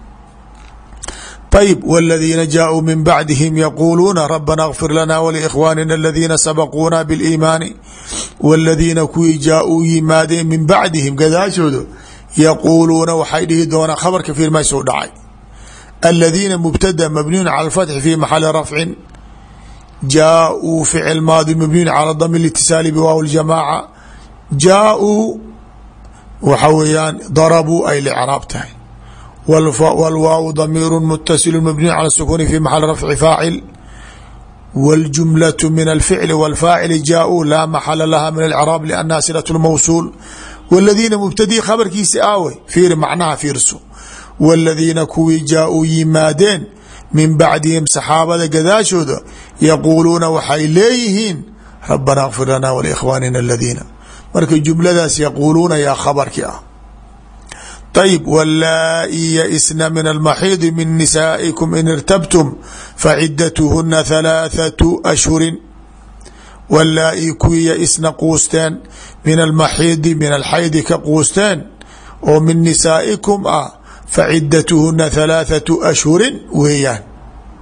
ayb wاladiina jaaءuu min bacdihim yaquuluuna rabbana اغfir lana wlikhwaanina aladiina sabaquuna biاliimaani wاladiina kuwii jaaءuu yimaadeen min bacdihim gadaashooda yaquuluuna waxay dhihi doonaa khabarka fiirmaysu dhacay aladiina mubtada mabniyun cala اlfatxi fi maxali rafcin jaaءuu ficil maadi mabniyun cala dami اlitisaali biwaaw اljamaaca jaaءuu waxa weeyaan darabuu ay licraab tahay wاlwaaw damiiru mutasilu mabniyu cala الsukuni fi maxali rafci faacil wاljumlaة min alficli wاlfaacili jaaءuu laa maxala laha min alcraab liannaha silaة اlmawsuul wاladiina mubtadii khabarkiisi aawe fiiri macnaha fiirso wاladiina kuwii jaaءuu yimaadeen min bacdihim saxaabada gadaashooda yaquuluuna waxay leeyihiin rabbana اغfir lana wlikhwaanina aladiina marka jumladaas yaquuluuna yaa khabarkii ah. ayb wاlaa'i yaisna min almaxiidi min nisaa'ikum in irtabtum facidatuhuna ثalaaثaةu ashhuri wاlaa'i kuwii yaisna quusteen min almaxiidi min alxaydi ka quusteen oo min nisaa'ikum ah facidatuhuna ثalaaثaةu ashhurin weeyaan.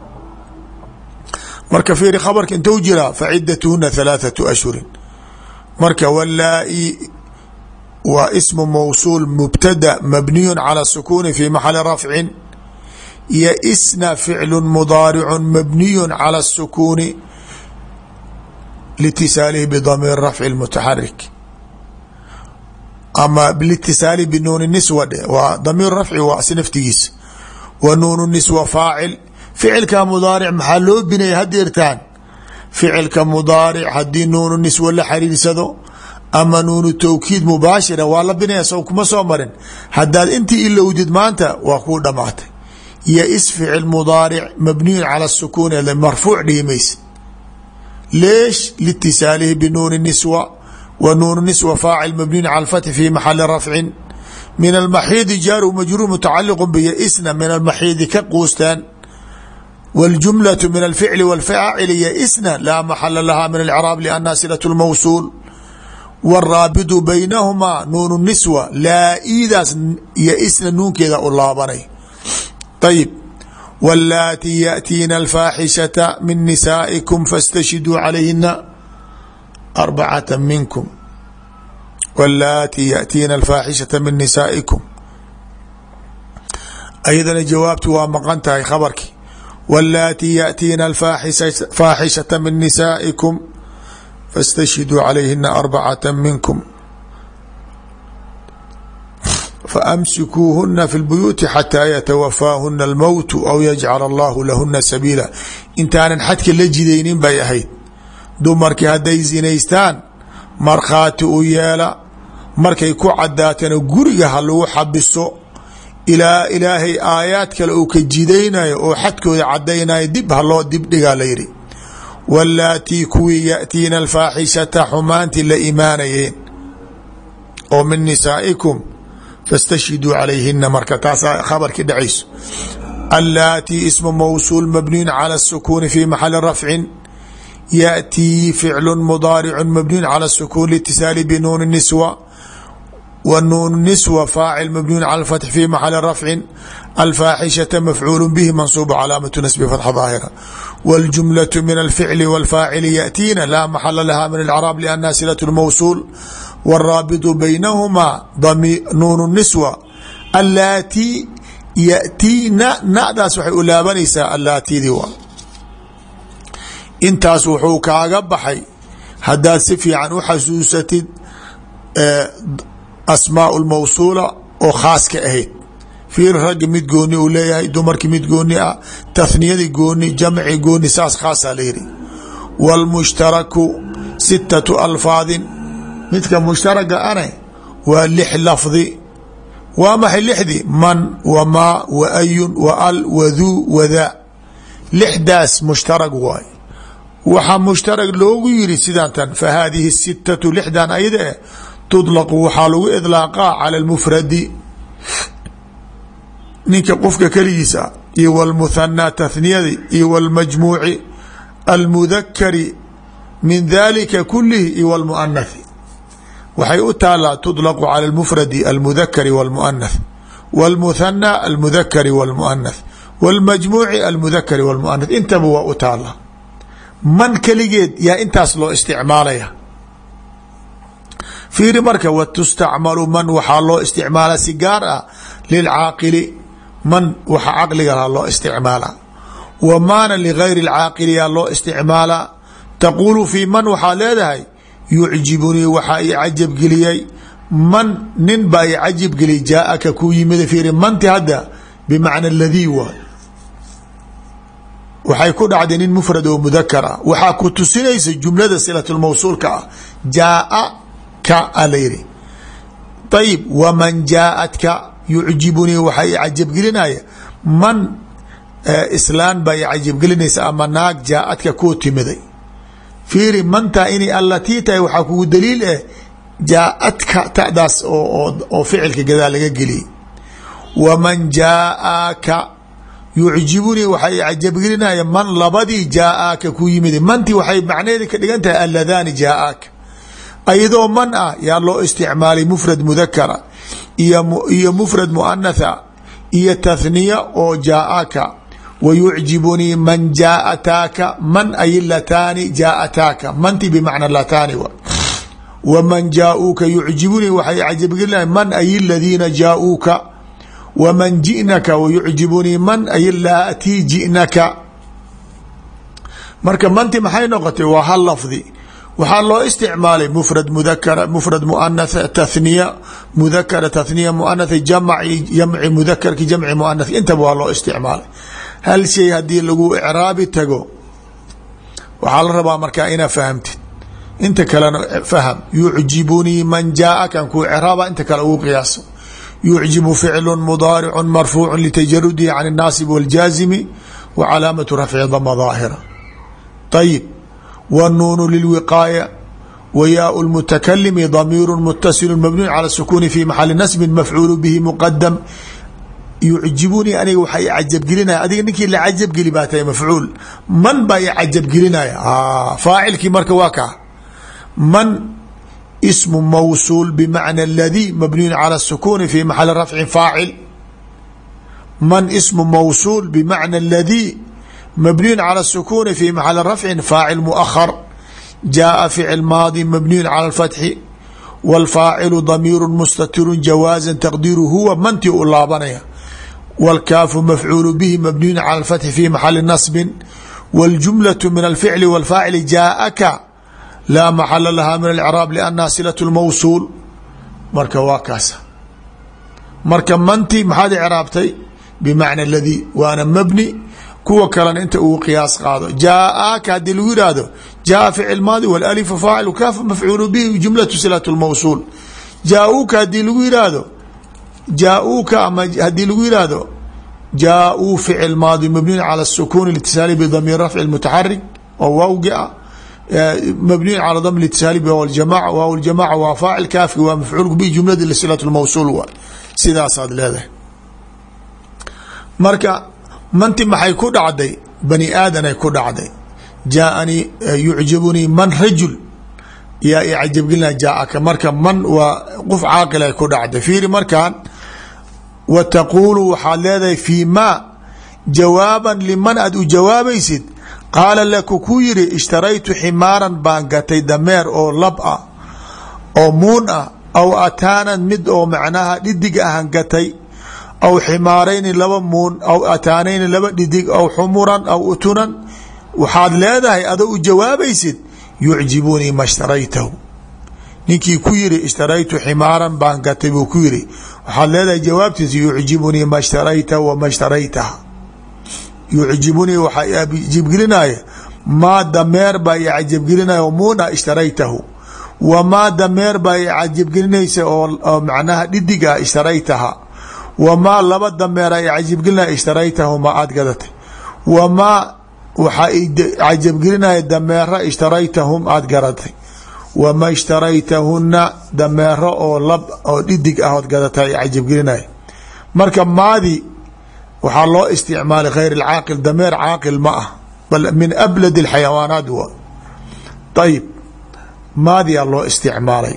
marka fiiri khabarka intou jiraa facidatuhuna ثalaaثaةu ashhurin marka wallaa'i waa ismu mawsuul mubtada mabniyu cala sukuuni fi maxali rafcin yaisna ficlu mudaaricu mabniyu cala الsukuuni litisaalihi bdamiir rafci mutaxarik ama litisaalihi binuuni niswa dhe waa damiir rafci waa si naftigiisa wa nuunu niswa faacil ficilka mudaaric maxaa loo binaya hadeertaan ficilka mudaaric haddii nuunu niswa la xariirsado ama nuunu tawkiid mubaashira waa la binaya sow kuma soo marin haddaad intii ilowdid maanta waa kuu dhamaatay yais ficil mudaaric mabniyun cala sukuun marfuuc dhihi maysa leesh liitisaalihi binuuni niswa wa nuunu niswa faacil mabniyun cala alfathi fi maxali rafcin min almaxiidi jaaru majruur mutacaliqu biyaisna min almaxiidi ka quustaan wاljumlaة min alficli wاlfaacili yaisna laa maxala laha min alcraab liannaha silaة اlmawsuul wاraabidu baynahumaa nuunu niswa laa iidaas yaisna nuunkeeda u laabanay ayib wاllaati yaأtiina alfaaxishata min nisaa'ikum faاstashhiduu calayhina arbacata minkum wاllaati yaأtiina alfaaxishata min nisaa'ikum ayadana jawaabtu waa maqan tahay khabarkii wاllaati yaأtiina alfaaxishata min nisaa'ikum faاstashhiduu calayhina arbacata minkum faamsikuuhuna fi اlbuyuuti xataa yatawafaahuna almowtu aw yajcal allahu lahuna sabiila intaanan xadka la jidaynin bay ahayd dumarkii hadday zinaystaan markhaati u yeela markay ku cadaatana guriga ha lagu xabiso ilaa ilaahay aayaad kale uu ka jidaynayo oo xadkooda cadaynayo dib haloo dib dhigaa la yidhi wallaatii kuwii yaأtiina alfaaxishata xumaantii la imaanayeen oo min nisaa'ikum fاstashhiduu calayhina marka taasaa khabarkii dhacayso allaatii ismu mawsuul mabniyun cala الsukuuni fi maxali rafcin yaأtii ficlu mudaaricu mabniyun cala الsukuun litisaali binuuni niswa w nuun niswa faacil mabniyun cala اfatx fi maxali rafcin alfaaxishata mafcuul bihi mansuub calaamatu nasbi fatxa daahira wاljumlaة min alficli wاlfaacili yaأtiina laa maxala laha min alcraab liannaha silaة اlmawsuul wاraabitu baynahumaa nuunu niswa allaatii yaأtiina nadaas waxay u laabanaysaa allaatidii waa intaas wuxuu kaaga baxay haddaad si fiican u xasuusatid asmaa lmawsuula oo khaas ka ahayd fiir raggi mid gooni uu leeyahay dumarki mid gooni ah tahniyadii gooni jamci gooni saas khaasaa la yidhi wاlmushtaraku sitatu alfaadin midka mushtaraga ane waa lix lafdi waa maxay lixdii man wa maa wa ayun wa al waduu wadaa lixdaas mushtarag waay waxaa mushtarag loogu yiri sidaan tan fa haadihi sitatu lixdan ayada eh tudlaqu waxaa lagu idlaaqaa cala almufradi ninka qofka keligiisa iyo wاlmuthanaa tathniyadi iyo wاlmajmuuci almudakari min dalika kulihi iyo wاlmuanathi waxay u taalaa tudlaqu cala almufradi almudakari wاlmuanath wاlmuthanaa almudakari wاlmuanath wاlmajmuuci almudakari wاlmuanath intaba waa u taalaa man keligeed yaa intaas loo isticmaalaya fiiri marka watustacmalu man waxaa loo isticmaala si gaar ah lilcaaqili man waxa caqliga laha loo isticmaala wa maana ligayri اlcaaqili yaa loo isticmaalaa taquulu fii man waxaa leedahay yucjibunii waxaa i cajabgeliyey man nin baa i cajabgeliyay jaaaka kuu yimida fiiri manti hadda bimacna ladii waay waxay ku dhacday nin mufrad oo mudakar ah waxaa ku tusinaysa jumlada silatulmawsuulka ah jaaa ka a la yidhi ayib waman jaaadka yucjibunii waxaa i cajabgelinaya man islaan baa i cajabgelinaysa ama naag jaaadka kuu timiday fiiri mantaa inay allatii tahay waxaa kugu daliil eh jaaadka tadaas oo ficilka gadaa laga geliyey waman jaaaka yucjibunii waxay cajabgelinaya man labadii jaaaka ku yimid mantii waxay macnaheedi ka dhigan tahay aladaani jaaaka ayadoo man ah yaa loo isticmaalay mufrad mudakara iyo mufrad muanatha iyo tathniya oo jaaaka wyucjibunii man jaaataaka man ay lataani jaaataaka manti bimacna lataani waman jaa-uuka yucjibunii waxay cajabgelinahay man ay aladiina jaa-uuka waman ji'naka wayucjibunii man ay laatii ji'naka. marka manti maxay noqotay waa hal lafdi waxaa loo isticmaalay mfrad mudakara mfrad muanath tathniya mudakara tathniya muanath jamci jamci mudakarki jamci muanath intaba waa loo isticmaalay. hal shay haddii lagu icraabi tago waxaa la rabaa markaa inaa fahamtid inta kalena faham. yucjibunii man jaaa kan ku icraaba inta kale ugu qiyaaso. yucjibu ficlu mudaaricu marfuucu litajarudihi can الnaasib wاljaazimi wa calaamatu rafci dama daahira. ayib wnuunu lilwiqaaya wayaau lmutakalimi damiiru mutasilu mabniyu cala sukuni fi maxali nasbin mafcuulu bihi muqadam. yucjibunii aniga waxaa i cajabgelinaya adiga ninkii la cajabgeli baa tahay mafcuul man baa i cajabgelinaya faacilkii marka waa kaa man ismu mawsuul bmacna اladii mabniyu calى الsukuni fi maxali rafci faacil. man ismu mawsuul bmacna اladii mبنiي عlى السkون في محل رفع فاacل مؤخر. جاء فعل ماضي مبنiي على الفتح والفاacل ضمير مستتر جواaزا تقدير huwa manti u laabanaya. والكاaf مفعول bه مبنiي على الفتح في محل نصب والجملة من الفعل والفاacل جاءka لا محل لها من الإعراب لأنha صلة الموصول. marka waa kaas marka manti maxaad إعraabtay بمعنى الذي waana mbني kuwa kalena inta uu qiyaas qaado. jaaaka hadii lagu yihahdo jaa ficil maadi wاlأlifu faacil kaaf mafcuul bihi jumlatu silaة اlmawsuul. jaa-uuka hadii lagu yihahdo jaa-uuka ama hadii lagu yihahdo jaa-uu ficil maadi mabniyu calى الsukun اlاtisaali bdamiir rafci اmutaxarik oo waawgi ah mabniyu calى dam اlاtisaali bwaaw اjamaca waaw اljamaca waa faacil kaafki waa mafcuul bihi jumladi lsilaة اlmawsuul waa sidaasaad leedahay. marka manti maxay ku dhacday bani aadanay ku dhacday. jaaanii yucjibunii man rajul yaa i cajabgelina jaaaka marka man waa qof caaqilay ku dhacday. fiiri markaan wa taquulu waxaad leedahay fii ma jawaaban liman aad u jawaabaysid qaala laku ku yiri ishtaraytu ximaaran baan gatay dameer oo lab ah oo muun ah aw ataanan mid oo macnaha dhidig ahan gatay aw ximaarayni laba muun aw ataanayni laba dhidig aw xumuran aw utunan waxaad leedahay adoo u jawaabaysid yucjibunii ma shtaraytahu. ninkii ku yiri ishtaraytu ximaaran baan gatay buu ku yiri waxaad leedahay jawaabtiisa yucjibunii ma shtaraytahu wama shtaraytaha. yucjibunii waxaa cajabgelinaya maa dameer baa i cajabgelinaya muuna ishtaraytahu wamaa dameer baa i cajabgelinaysa oo macnaha dhidig ah ishtaraytaha. wamaa laba dameer ay cajabgelinaya ishtaraytahuma aada gadatay. wamaa waxaa i cajabgelinaya dameera ishtaraytahum aada garatay. wama ishtaraytahuna dameero oo lab oo dhidig ah ood gadatay ay cajabgelinaya. marka maadi waxaa loo isticmaalay khayr اlcaaqil dameer caaqil ma ah bal min ablad اxayawaanaat wa. ayib maadiyaa loo isticmaalay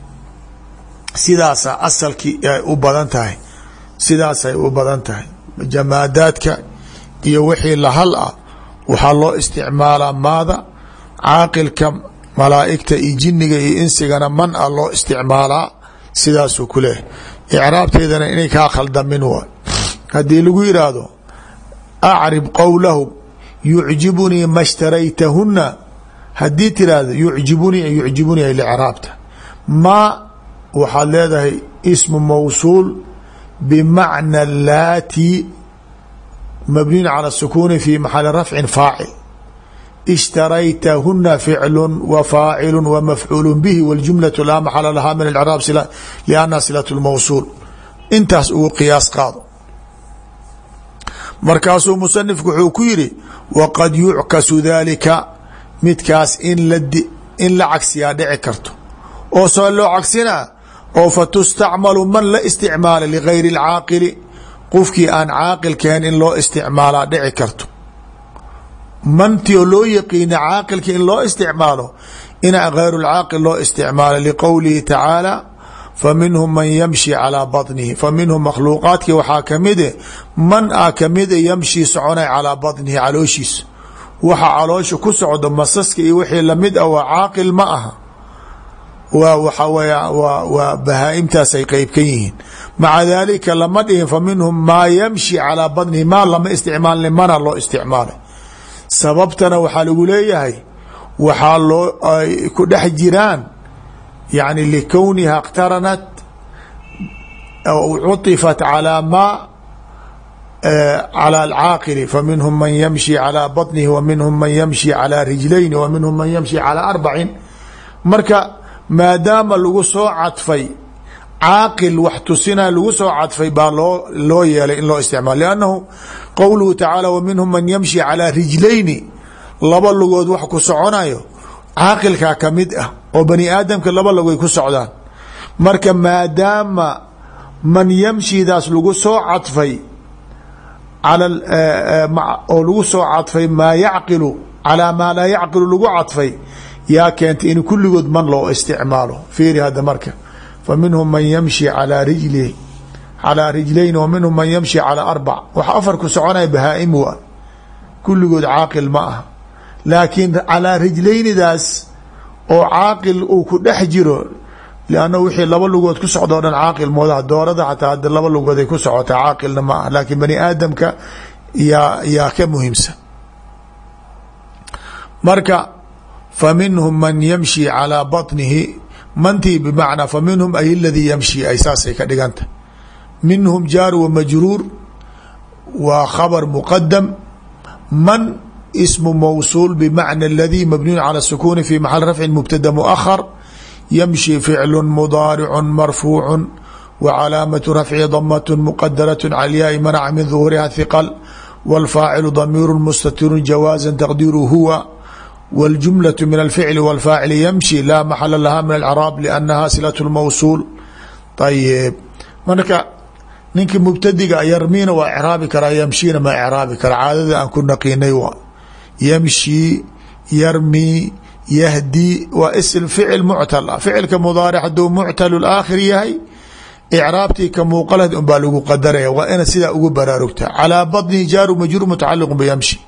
sidaasa asalkii ay u badan tahay sidaasay u badan tahay. jamaadaadka iyo wixii lahal ah waxaa loo isticmaalaa maada. caaqilka malaa'igta iyo jiniga iyo insigana man a loo isticmaalaa sidaasuu ku leehay. icraabteedana inay kaa khaldamin waay. haddii lagu yidhaahdo acrib qowlahu yucjibunii ma shtaraytahuna haddii tiraahdo yucjibunii yucjibunii ay licraabta ma waxaad leedahay ismu mawsuul bmacna laati mabniyu calى الsukuni fi maxali rafci faacil. ishtaraytahuna ficlu wa faacilu wa mafcuul bihi wاljumlaة laa maxala lahaa min اcraab liannaha silaة اlmawsuul. intaas ugu qiyaas qaado. markaasuu musanifku wuxuu ku yiri waqad yuckasu dalika midkaas in la in la cagsiyaa dhici karto oo soo loo cagsinaa oo fatustacmalu man la isticmaala ligayri اlcaaqili qofkii aan caaqilkahayn in loo isticmaalaa dhici karto. manti oo loo yaqiina caaqilka in loo isticmaalo ina gayru اlcaaqil loo isticmaalo liqowlihi tacaala faminhum man yamshi calىa baطnihi faminhum makhluuqaadkii waxaa kamide man a kamida yamshi soconay calىa baطnihi calooshiisa. waxa caloosha ku socdo masaska iyo wixii lamid ah waa caaqil ma aha waa waxa wey waa waa bahaa-imtaasay qeyb ka yihiin. maca dalika lama dhihin fa minhum maa yamshi calaa badnihi maa lama isticmaalin mana loo isticmaalay. sababtana waxaa lagu leeyahay waxaa loo ay ku dhex jiraan yani likowniha اqtaranat cuطifat calىa ma calى alcaaqili faminhum man yamshi calىa baطnihi wa minhum man yamshi calىa rijlayni wa minhum man yamshi calىa arbacin. marka maadaama lagu soo cadfay caaqil wax tusinaa lagu soo cadfay baa loo loo yeelay in loo isticmaalo lannahu qowluhu tacaala wa minhum man yamshi calىa rijlayni laba lugood wax ku soconayo caaqilkaa ka mid ah oo bani aadamka laba lugoy ku socdaan. marka maadaama man yamshidaas lagu soo cadfay oo lagu soo cadfay maa yacqilu calaa maa laa yacqilu lagu cadfay yaa keentay in kulligood man loo isticmaalo. fiiri hadda marka fa minhum man yamshi calaa rijli calaa rijlayni wa minhum man yamshi calaa arbac wax afar ku soconaya bahaa-im wa kulligood caaqil ma aha. laakiin calaa rijlaynidaas oo caaqil uu ku dhex jiro lanna wixii laba lugood ku socdo o dhan caaqil moodaha doorada xataa hadda laba lugood ay ku socotaa caaqilna ma ah laakiin bani aadamka yaa yaa ka muhiimsan. marka fa minhum man yamshi calىa baطnihi mantii bimacnaa fa minhum ay ladii yamshi ay saasay ka dhiganta. minhum jaar wa majruur waa khabar muqadam. man ismu mawsuul bmacna اladii mabniyu calى الsukuni fi maxal rafci mubtada muahar. yمشي فعل مضارع مرفوع وعلاaمة رفعه ضمة مqدرة على الياء منع من ظهورها ثقل والفاaعل ضمير مستتر جواaزا تقديره هو والجملة من الفعل والفاaعل يمشي لا محل لها من العراب لأنها صلة الموصول. طيب marka ninki مبتدga yrmيna waa عrاabi karaa ymشhيna ma عrاabi kara caadada aan ku naqiinay wa ymشhي yrmي yhdي waa sm ficil muctal ah. ficilka mudaaric haduu muctal aakhir yahay icraabtii ka muuqalad un baa lagu qadaraya waa ina sidaa ugu baraarugta. calىa baطni jaaru majruur mutacaliq byamshi.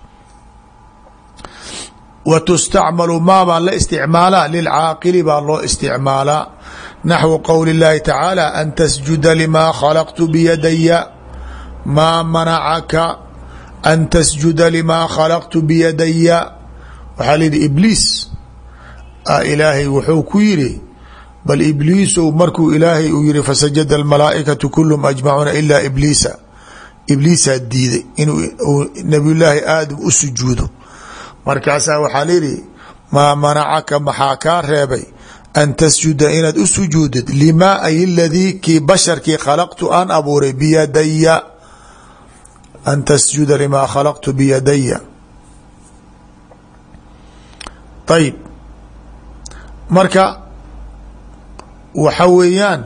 wa tustacmalu maa baa la isticmaalaa lilcaaqili baa loo isticmaalaa naxwu qowli اllahi tacaalى an tasjuda limaa khalaqtu biyadaya maa manacaka an tasjuda limaa khalaqtu biyadaya. waxaa la yidhi ibliis ilaahay wuxuu ku yiri bal ibliisow markuu ilaahay uu yihi fasajada almalaa'ikatu kulluhum ajmacuuna ilaa ibliisa ibliisaa diiday inuu nabiy llaahi aadam u sujuudo. markaasaa waxaa layihi maa manacaka maxaa kaa reebay an tasjuda inaad u sujuudid limaa ay ladii kii basharkii khalaqtu aan abuuray biyadaya an tasjuda limaa khalaqtu biyadaya. ayb marka waxa weeyaan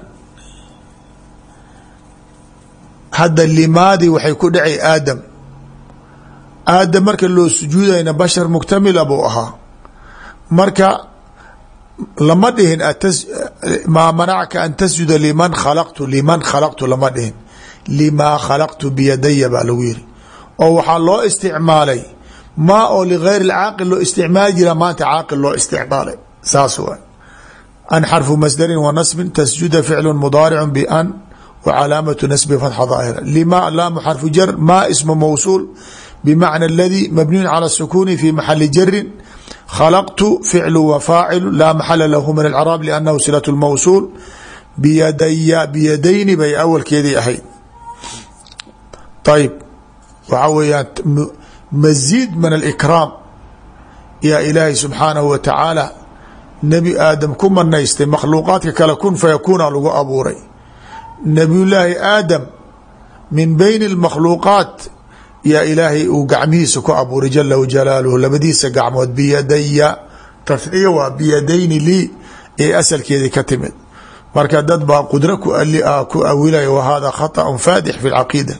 hadda limaadii waxay ku dhacay aadam aadam marka loo sujuudayna bashar muktamila buu ahaa. marka lama dhihin maa manacka an tasjuda liman khalaqtu liman khalaqtu lama dhihin limaa khalaqtu biyadaya baa lagu yiri oo waxaa loo isticmaalay ma oo ligayr اcaaqil loo isticmaali jira maanta caaqil loo isticmaalay saas wa. an xarfu masdarin wa nasbin tasjuda ficlu mudaaricu ban wa calaamatu nasbi fatxa daahira. lima laamu xarfu jar ma ismu mawsuul bmacna اladii mabniyun calى الsukuni fi maxali jarin khalaqtu ficlu wa faacilu laa maxala lahu min اlcraab lannahu silaة اlmawsuul biyadaya biyadayni bay awalkeedii ahayd. ayb waxaa weeyaan masiid min alikraam yaa ilaahay subxaanahu wa tacaala nebi aadam ku manaystay makhluuqaadka kale kun fayakuuna lagu abuuray. nebiyullaahi aadam min bayni اlmakhluuqaat yaa ilaahay uu gacmihiisa ku abuuray jala wajalaaluhu labadiisa gacmood biyadaya tafniya waa biyadayni lii ee asalkeedii ka timid. marka dad baa qudro ku awilaya wa hada khaطأ faadix fi اlcaqiida.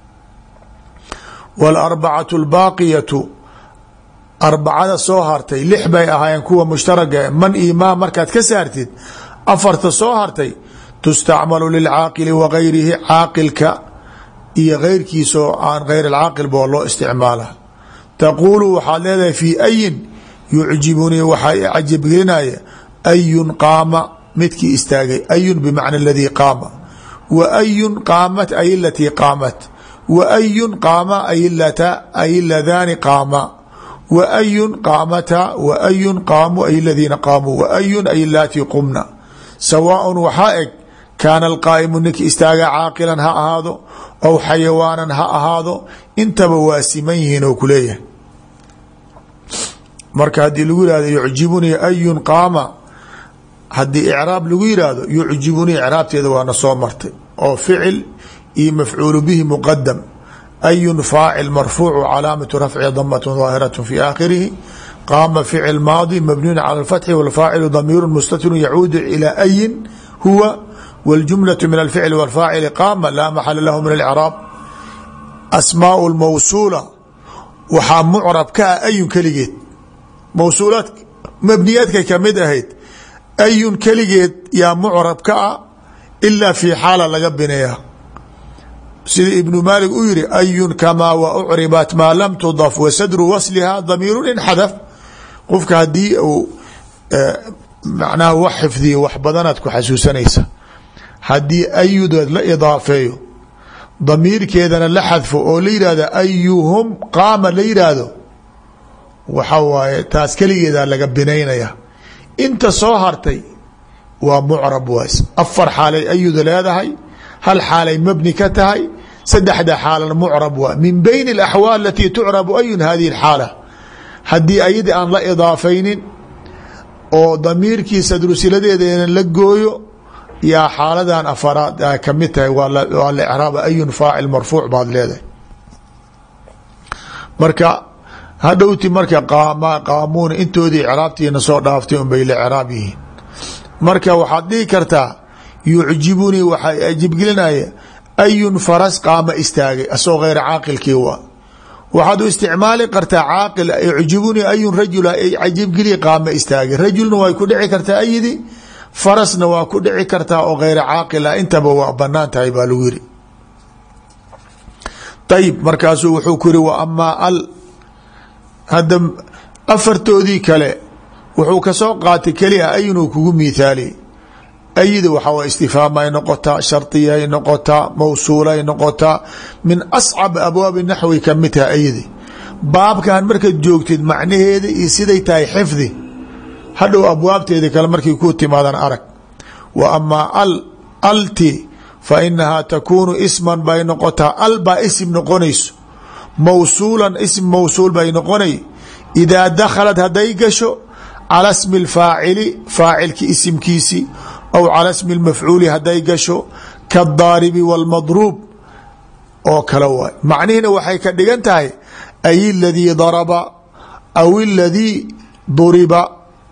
wاlarbacatu اlbaaqiyatu arbacada soo hartay lix bay ahaayeen kuwa mushtaraga man iyo maa markaad ka saartid afarta soo hartay tustacmalu lilcaaqili wa gayrihi caaqilka iyo geyrkiisoo aan gayr alcaaqil ba loo isticmaala. taquulu waxaad leedahay fii ayin yucjibunii waxaa i cajabgelinaya ayun qaama midkii istaagay ayun bimacna aladii qaama wa ayun qaamat ay alatii qaamat wa ayun qaama ay ladaani qaama wa ayun qaamata wa ayun qaamu ay ladiina qaamuu wa ayun ay laatii qumna sawaaءun waxaa eg kaana alqaa'imu ninki istaaga caaqilan ha ahaado aw xayawaanan ha ahaado intaba waa siman yihiin oo kuleeyahay marka haddii lagu yihahdo yucjibunii ayun qaama haddii icraab lagu yihahdo yucjibunii icraabteeda waana soo martay oo ficil iyo mafcuulu bihi muqadam ayun faacil marfuucu calaamatu rafci damat daahiraة fi aakhirihi qaama ficil maadi mabniyun calى اfatxi wاlfaacilu damiiru mustatirun yacuudu ilى ayin huwa wاljumlaة min alficli wاlfaacili qaama laa maxala lahu min alcraab asmaau lmawsuula waxaa mucrab ka ah ayun keligeed mawsuulaad mabniyaadkay kamid ahayd ayun keligeed yaa mucrab ka ah ilaa fi xaala laga bineeya sida ibnu maalik u yihi ayun kamaa wa ucribat maa lam tudaf wa sadru wasliha damiiru inxadaf qofka haddii uu macnaha wax xifdiyo wax badanaad ku xasuusanaysa haddii ayudood la idaafeeyo damiirkeedana la xadfo oo la yihahdo ayuhum qaama la yidhaahdo waxa waaye taas keligeedaa laga binaynaya inta soo hartay waa mucrab waas afar xaalay ayuda leedahay hal xaalay mabni ka tahay saddexda xaalana mucrab waa min bayn اlaxwaal alatii tucrabu ayun hadihi اxaala haddii ayadii aan la idaafaynin oo damiirkii sadrusiladeeda la gooyo yaa xaaladan afaraad a kamid tahay waa la icraaba ayun faacil marfuuc baad leedahay marka hadhowti marka qaama qaamuuna intoodii icraabtiina soo dhaaftay un bay la icraab yihiin marka waxaad dhihi kartaa yucjibunii waxaa ajibgelinaya ayun faras qaama istaagay asagoo geyra caaqilkii waa waxaad u isticmaali kartaa caaqil yucjibunii ayun rajula cajibgeli qaama istaagay rajulna way ku dhici kartaa ayidi farasna waa ku dhici kartaa oo geyra caaqil ah intaba waa banaan tahay baa lagu yiri ayib markaasuu wuxuu ku yiri wa amaa al hadda afartoodii kale wuxuu kasoo qaatay keliya ayunuu kugu miithaaliyey ayida waxaa wa istifaamay noqotaa shardiyay noqotaa mawsuulay noqotaa min ascab abwaabi naxwi kamid taha ayidi baabkan markaad joogtid macnaheeda iyo siday tahay xifdi hadhow abwaabteeda kale markay ku timaadaan arag wa amaa al alti fa inahaa takuunu isman bay noqotaa al baa isim noqonayso mawsuulan ism mawsuul bay noqonay idaa dakhalad hadday gasho cala smi اlfaacili faacilki isimkiisi aw cala smi اlmafcuuli hadday gasho kaاdaaribi wاlmadruub oo kale waay macnihina waxay ka dhigan tahay ay اladii daraba aw اladii duriba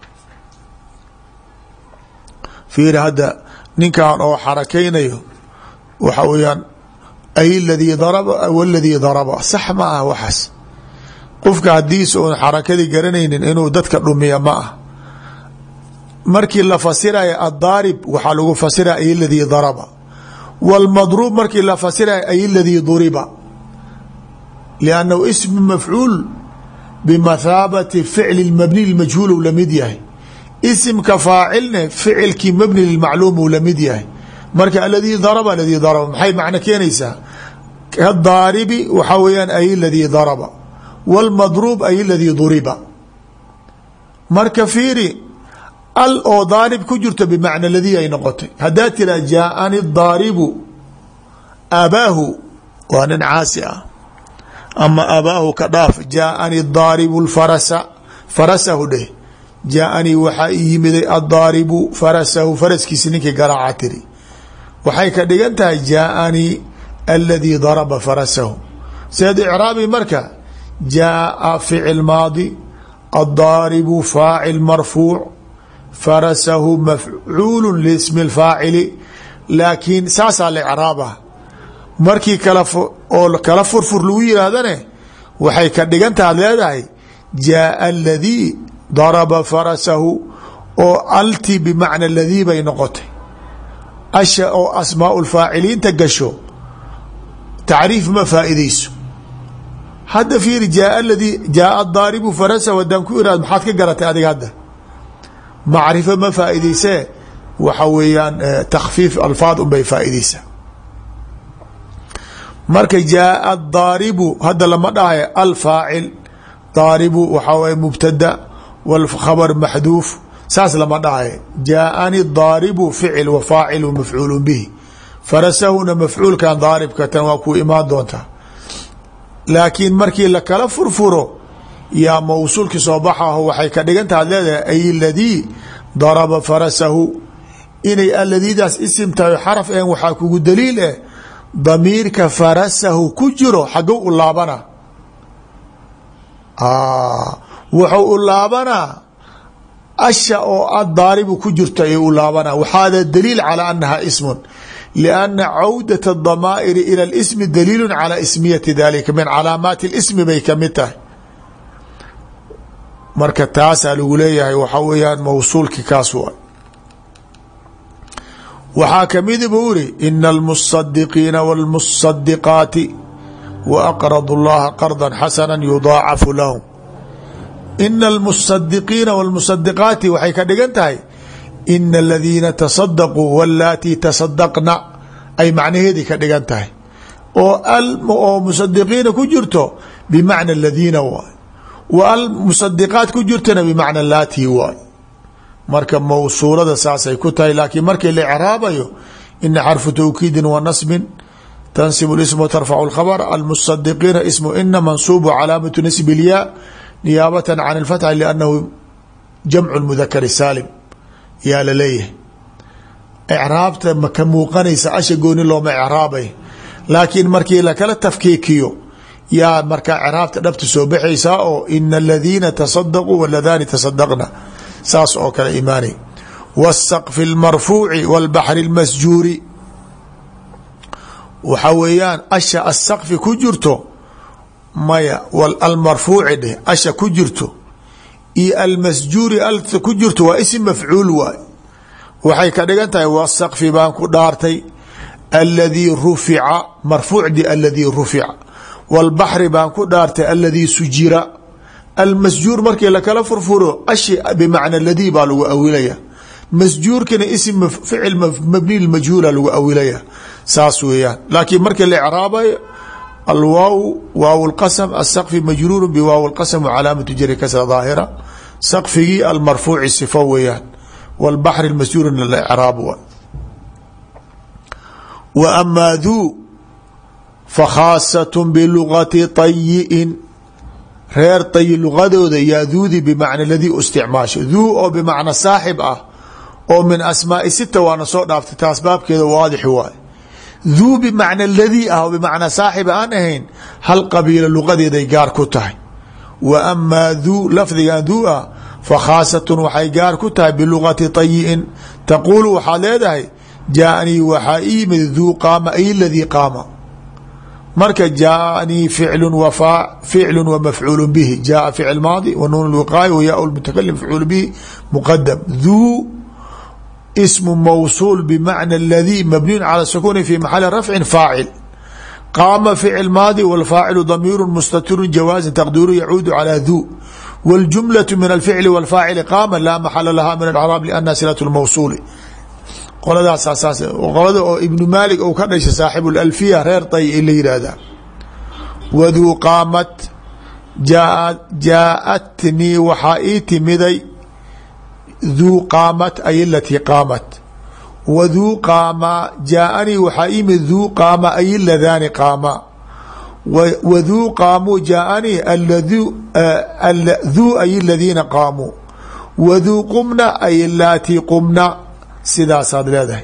fiiri hadda ninkan oo xarakaynayo waxa weyaan ay ladii daraba aw aladii daraba sax ma ah waxaas qofka hadiisa oon xarakadii garanaynin inuu dadka dhumiya ma ah markii la fasiraya addaarib waxaa lagu fasiraya ay ladii daraba wاlmadruub markii la fasiraya ay ladii duriba liannahu ismu mafcuul bimathaabati ficli mabni lmajhuul u lamid yahay isimka faacilne ficilkii mabni lmacluum uu lamid yahay marka aladii daraba aladii daraba maxay macno keenaysaa kadaaribi waxaa weyaan ay ladii daraba wاlmadruub ay ladii duriba marka fiiri al oo daarib ku jirto bimacna ladii ay noqotay haddaad tiraa jaaani daaribu abaahu waa nin caasi ah ama abaahu ka dhaaf jaaani daaribu farasa farasahu dheh jaaanii waxaa i yimiday addaaribu farasahu faraskiisi ninkii garaaca tiri waxay ka dhigan tahay jaaanii aladii daraba farasahu seed icraabi marka jaaa ficil maadi addaaribu faacil marfuuc farasahu mafcuulu lismi اlfaacili laakiin saasaa la icraabah markii kala oo kala furfur lagu yihaahdane waxay ka dhigantaha ad leedahay jaaa aladii daraba farasahu oo alti bimacna ladii bay noqotay asha oo asmaau lfaaciliinta gasho tacriif ma faaideyso hadda fiiri jaaa ladii jaaa daaribu farasahu haddaan ku iraado maxaad ka garatay adiga hadda macrifo ma faa'idaysee waxa weeyaan takfiif alfaad unbay faaideysa. marka jaaa daaribu hadda lama dhahayo alfaacil, daaribu waxaa waye mubtada wاlkhabr maxduuf, saas lama dhahayo. jaaani daaribu ficil wa faacil mafcuul bihi, farasahuna mafcuulkan daaribka tan waa ku imaan doontaa. laakiin markii lakala furfuro yaa mawsuulki soo baxaho waxay ka dhigan taha ad leedahay ay ladii daraba farasahu, inay aladiidaas isim tahay xaraf een waxaa kugu daliil eh damiirka farasahu ku jiro xagow u laabana, wuxuu u laabanaa asha oo addaaribu ku jirto ayay u laabanaa. waxaada daliil calaa anaha ismun lianna cawdat adamaa'iri ila اlismi daliilu calaa ismiyati dalika, min calaamaati اlismi bay kamid tahay. marka taasaa lagu leeyahay waxaa weeyaan mawsuulki kaas wa. waxaa kamida buu iri ina almusadiqiina wاlmusadiqaati waaqradu اllaha qarda xasana yudaacafu lahum. ina almusadiqiina wاlmusadiqaati waxay ka dhigan tahay ina aladiina tasadaquu wاllatii tasadaqna ay macnaheedii ka dhigan tahay, oo oo musadiqiina ku jirto bimacna aladiina waay, wa almusadiqaat ku jirtana bimacna laatii waay. marka mawsuulada saasay ku tahay. laakiin markii la icraabayo ina xarfu tawkiidin wa nasbin tansibu ism wa tarfacu اlkhabr. almusadiqiina ismu ina mansuubu calaamatu nasbi اlyaa niyaabata can اlfatxi liannahu jamcu mudakari saalim yaa laleeyahay. icraabta maka muuqanaysa asha gooni looma icraabay, laakiin markii lakala tafkiikiyo yaa markaa icraabta dhabta soo baxaysaa oo ina aladiina tasadaquu waladaani tasadaqna saas oo kale imaanay. wالsqfi اlmarfuuci wاlbaxri اlmasjuuri, waxa weeyaan asha asaqfi ku jirto maya almarfuuci dheh asha ku jirto iyo almasjuuri alta ku jirto waa isim mafcuul waay. waxay ka dhigan tahay wasaqfi baan ku dhaartay aladii rufica, marfuucdi aladii rufica. wاlbaxri baan ku dhaartay aladii sujira. almasjuur markii lakala furfuro ashi bimacna ladii baa lagu awilaya, masjuurkana isim ficil mabni majhuula lagu awilaya, saas weeyaan. laakiin markii la icraabayo alwaaw waaw اlqasm asaqfi majruur biwaaw اlqasm wcalaamatu jari kasra daahira, saqfigii almarfuuci sifo weeyaan, wاlbaxri masjuurina la icraab wa. wa amaa duu fakhaasat bilugati طayi'in, reer tayi lugadooda yaa duudi bimacna ladii u isticmaasho. duu oo bimacna saaxib ah oo min asmaai sita waana soo dhaaftay, taas baabkeeda waadix waay. duu bimacna ladii ah oo bimacna saaxib aan ahayn hal qabiilo lugadeeday gaar ku tahay. wa amaa duu lafdigan duu ah fakhaasatun waxay gaar ku tahay bilugati tayi'in. taquulu waxaad leedahay jaaanii waxaa ii yimid duu qaama ay ladii qaama. marka jaaanii ficlu ficlu wa mafcuul bihi, jaaa ficil maadi wa nuun lwiqaaya wa yaa mutakalim mafcuul bihi muqadam. duu ismu mawsuul bimacna aladii mabniyun cala sukuuni fi maxali rafcin faacil. qaama ficil maadi wاlfaacilu damiiru mustatiru jawaazin taqdiiru yacuudu calى duu. wاljumlaة min alficli wاlfaacili qaama laa maxala laha min alcraab liannaha silaة اlmawsuuli. qoladaas saas qolada oo ibnu maalik ou ka dhashay saaxibu lalfiya reer tay la yihahda. waduu qaamat jaaatnii waxaa ii timiday duu qaamat ay alatii qaamat. waduu qaama jaaanii waxaa imid duu qaama ay ladaani qaama. waduu qaamuu jaaanii duu ay ladiina qaamuu. waduu qumna ay laatii qumna, sidaasaad leedahay.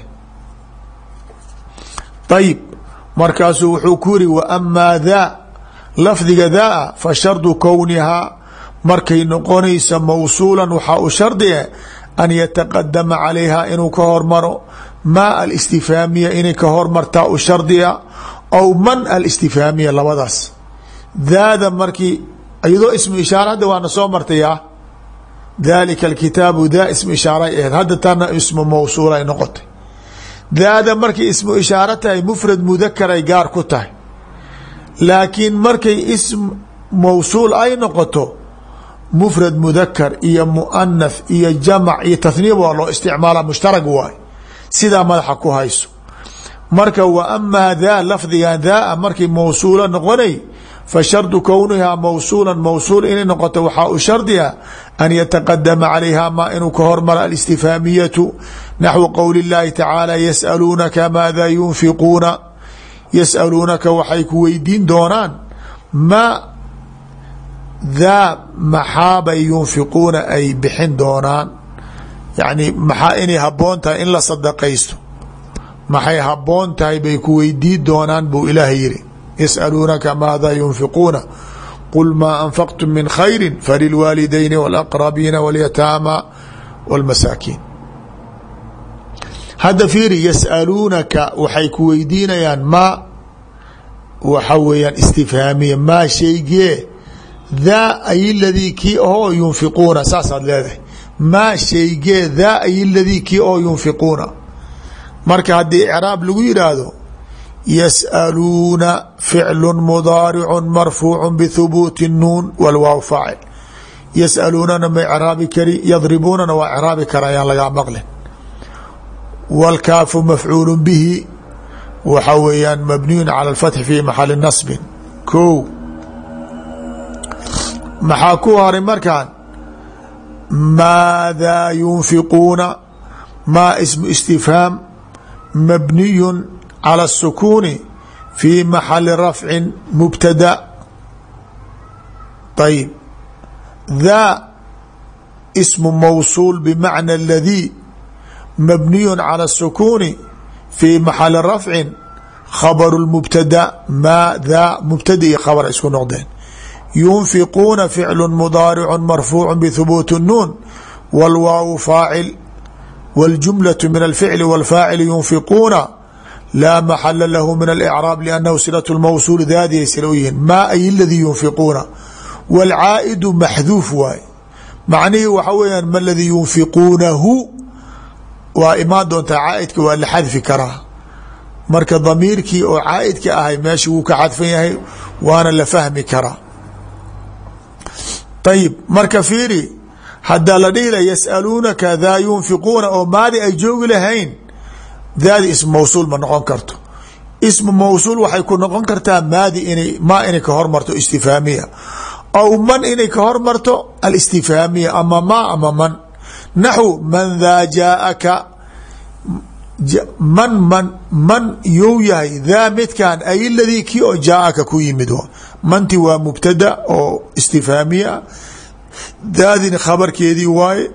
ayib markaasuu wuxuu ku yiri wa amaa daa lafdiga daa fa shardu kownihaa markay noqonaysa mawsuulan waxaa u shardi ah an yataqadama calayha inuu ka hormaro maa alistifaamiya inay ka hormartaa u shardiga aw man alistifaamiya labadaas. daada markii iyadoo ismu ishaara hadda waana soo martaya dalika alkitaabu daa ismu ishaaray aheed, hadda tana ismu mawsuul ay noqotay. daada markay ismu ishaaro tahay mufrad mudakaray gaar ku tahay, laakiin markay ism mawsuul ay noqoto mufrad mudakar iyo muanath iyo jamac iyo tahniib waa loo isticmaala, mushtarag waay. sidaa madaxa ku hayso. marka wa amaa daa lafdigan daa markii mawsuula noqonay fa shardu kownihaa mawsuula mawsuul inay noqoto waxaa u shardiga an yataqadama calayha maa inuu ka hormara alistifhaamiyatu naxwu qowli اllahi tacaala yas'aluunaka maada yunfiquuna yas'aluunaka waxay ku weydiin doonaan ma daa maxaabay yunfiquuna ay bixin doonaan, yani maxaa inay haboon tahay in la sadaqaysto, maxay haboon tahay bay ku weydiin doonaan buu ilaahay yiri. yas'aluunaka maada yunfiquuna qul maa anfaqtum min khayri falilwaalidayni wاlaqrabiina wاlyataama wاlmasaakiin. hadda fiiri yas'aluunaka waxay ku weydiinayaan maa waxa weeyaan istifhaamiya maa shaygee daa ay ladii kii oo yunfiquuna saasaad leedahay maa shaygee daa ay ladii kii oo yunfiquuna. marka haddii icraab lagu yidhaahdo yas'aluuna ficlu mudaaricu marfuucu bihubuuti nuun walwaaw faacil. yas'aluunana ma icraabi kari, yadribuunana waa icraabi kara ayaan lagaa maqlin. wاlkaafu mafcuul bihi waxa weeyaan mabniyu calى اlfatxi fi maxali nasbin. ko maxaa ku haray markaan maadaa yunfiquuna maa ismu istifhaam mabniyu calى الsukuuni fi maxali rafcin mubtada. ayib daa ismu mawsuul bmacna اladii mabniyu calى الsukuuni fi maxali rafcin khabru اlmubtada. maa daa mubtada iyo khabr isku noqdeen. yunfiquuna ficlu mudaaricu marfuucu bhubuuti الnuun wاlwaawu faacil wاljumlaة min alficli wاlfaacili yunfiquuna laa maxala lahu min alicraab liannahu silaة اlmawsuul daadiyay sila u yihiin. maa ay ladii yunfiquuna wاlcaa'idu maxduuf waay macnihii waxa weeyaan ma ladii yunfiquunahu waa imaan doontaa caaidka waa la xadfi karaa. marka damiirkii oo caaidka ahay meesha wuu ka xadfan yahay waana la fahmi karaa. ayib marka fiiri haddaa la dhihi la yas'aluunaka daa yunfiquuna oo maadi ay joogi lahayn daadi ismu mawsuul ma noqon karto. ismu mawsuul waxay ku noqon kartaa maadi inay maa inay ka hormarto istifhaamiya aw man inay ka hormarto alistifhaamiya ama maa ama man. naxw man daa jaaaka man man man you yahay daa midkan ay ladii kii oo jaaaka ku yimid. manti waa mubtada oo istifhaamiya daadin khabarkeedii waaye.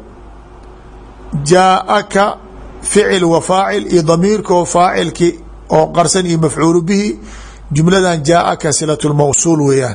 jaaaka ficil wa faacil iyo damiirkoo faacilki oo qarsan iyo mafcuulu bihi. jumladan jaaaka silaة اlmawsuul weeyaan.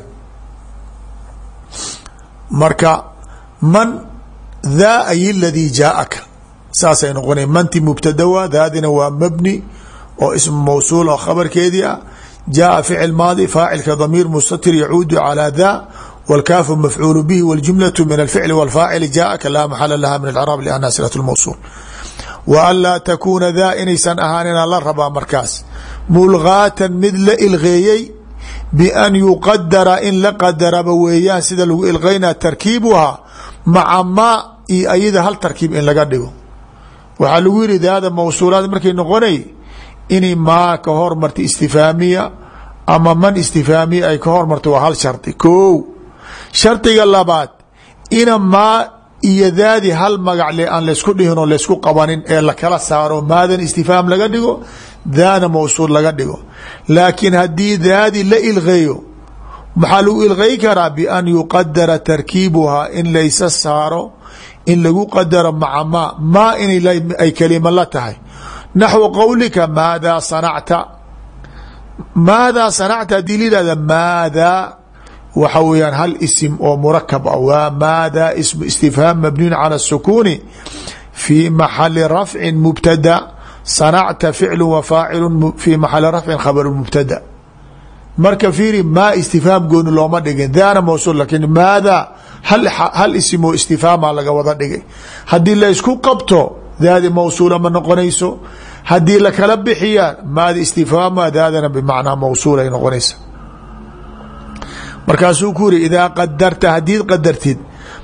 marka man daa ay ladii jaaaka saasay noqona manti mubtada waa daadina waa mabni oo ismu mawsuul oo khabarkeedii ah. jaaءa ficil maadi faacilka damiir mustatir yacuudu calى daa wاlkaafu mafcuul bihi wاljumlaة min alficli wاlfaacili jaaءaka laa maxala laha min اcraab lanha silaة اlmawsuul. wa an laa takuuna daa inaysan ahaanina la rabaa markaas mulgaatan mid la ilgeeyey bian yuqadara in la qadaraba weeyaan sida lagu ilqeynaa tarkiibuhaa maca maa iyo ayada hal tarkiib in laga dhigo. waxaa lagu yihi daada mawsuulaad markay noqonay inay maa ka hormarta istifhaamiya ama man istifhaamiya ay ka hormarto waa hal shardi. ko shardiga labaad ina maa iyo daadi hal magac le aan laysku dhihin oo laysku qabanin ee lakala saaro maadan istifhaam laga dhigo daana mawsuul laga dhigo. laakiin haddii daadi la ilqeeyo maxaa lagu ilqey karaa bian yuqadara tarkiibuhaa in laysa saaro in lagu qadaro maca maa maa inay kelima la tahay. naxwu qowlika maadaa sanacta maadaa sanacta haddii la yihahda maadaa waxa weeyaan hal isim oo murakab ah waa maadaa ismu istifhaam mabniyun calى الsukuuni fii maxali rafcin mubtada. sanacta ficlu wa faacilu fii maxali rafcin khabaru mubtada. marka fiiri maa istifhaam gooni looma dhigin daana mawsuul lakin maadaa hal isim oo istifhaama laga wada dhigay. haddii la isku qabto daadi mawsuula ma noqonayso. haddii lakala bixiyaan maadi istifhaama daadana bimacnaa mawsuul ay noqonaysa. markaasuu ku yiri idaa qadarta haddiid qadartid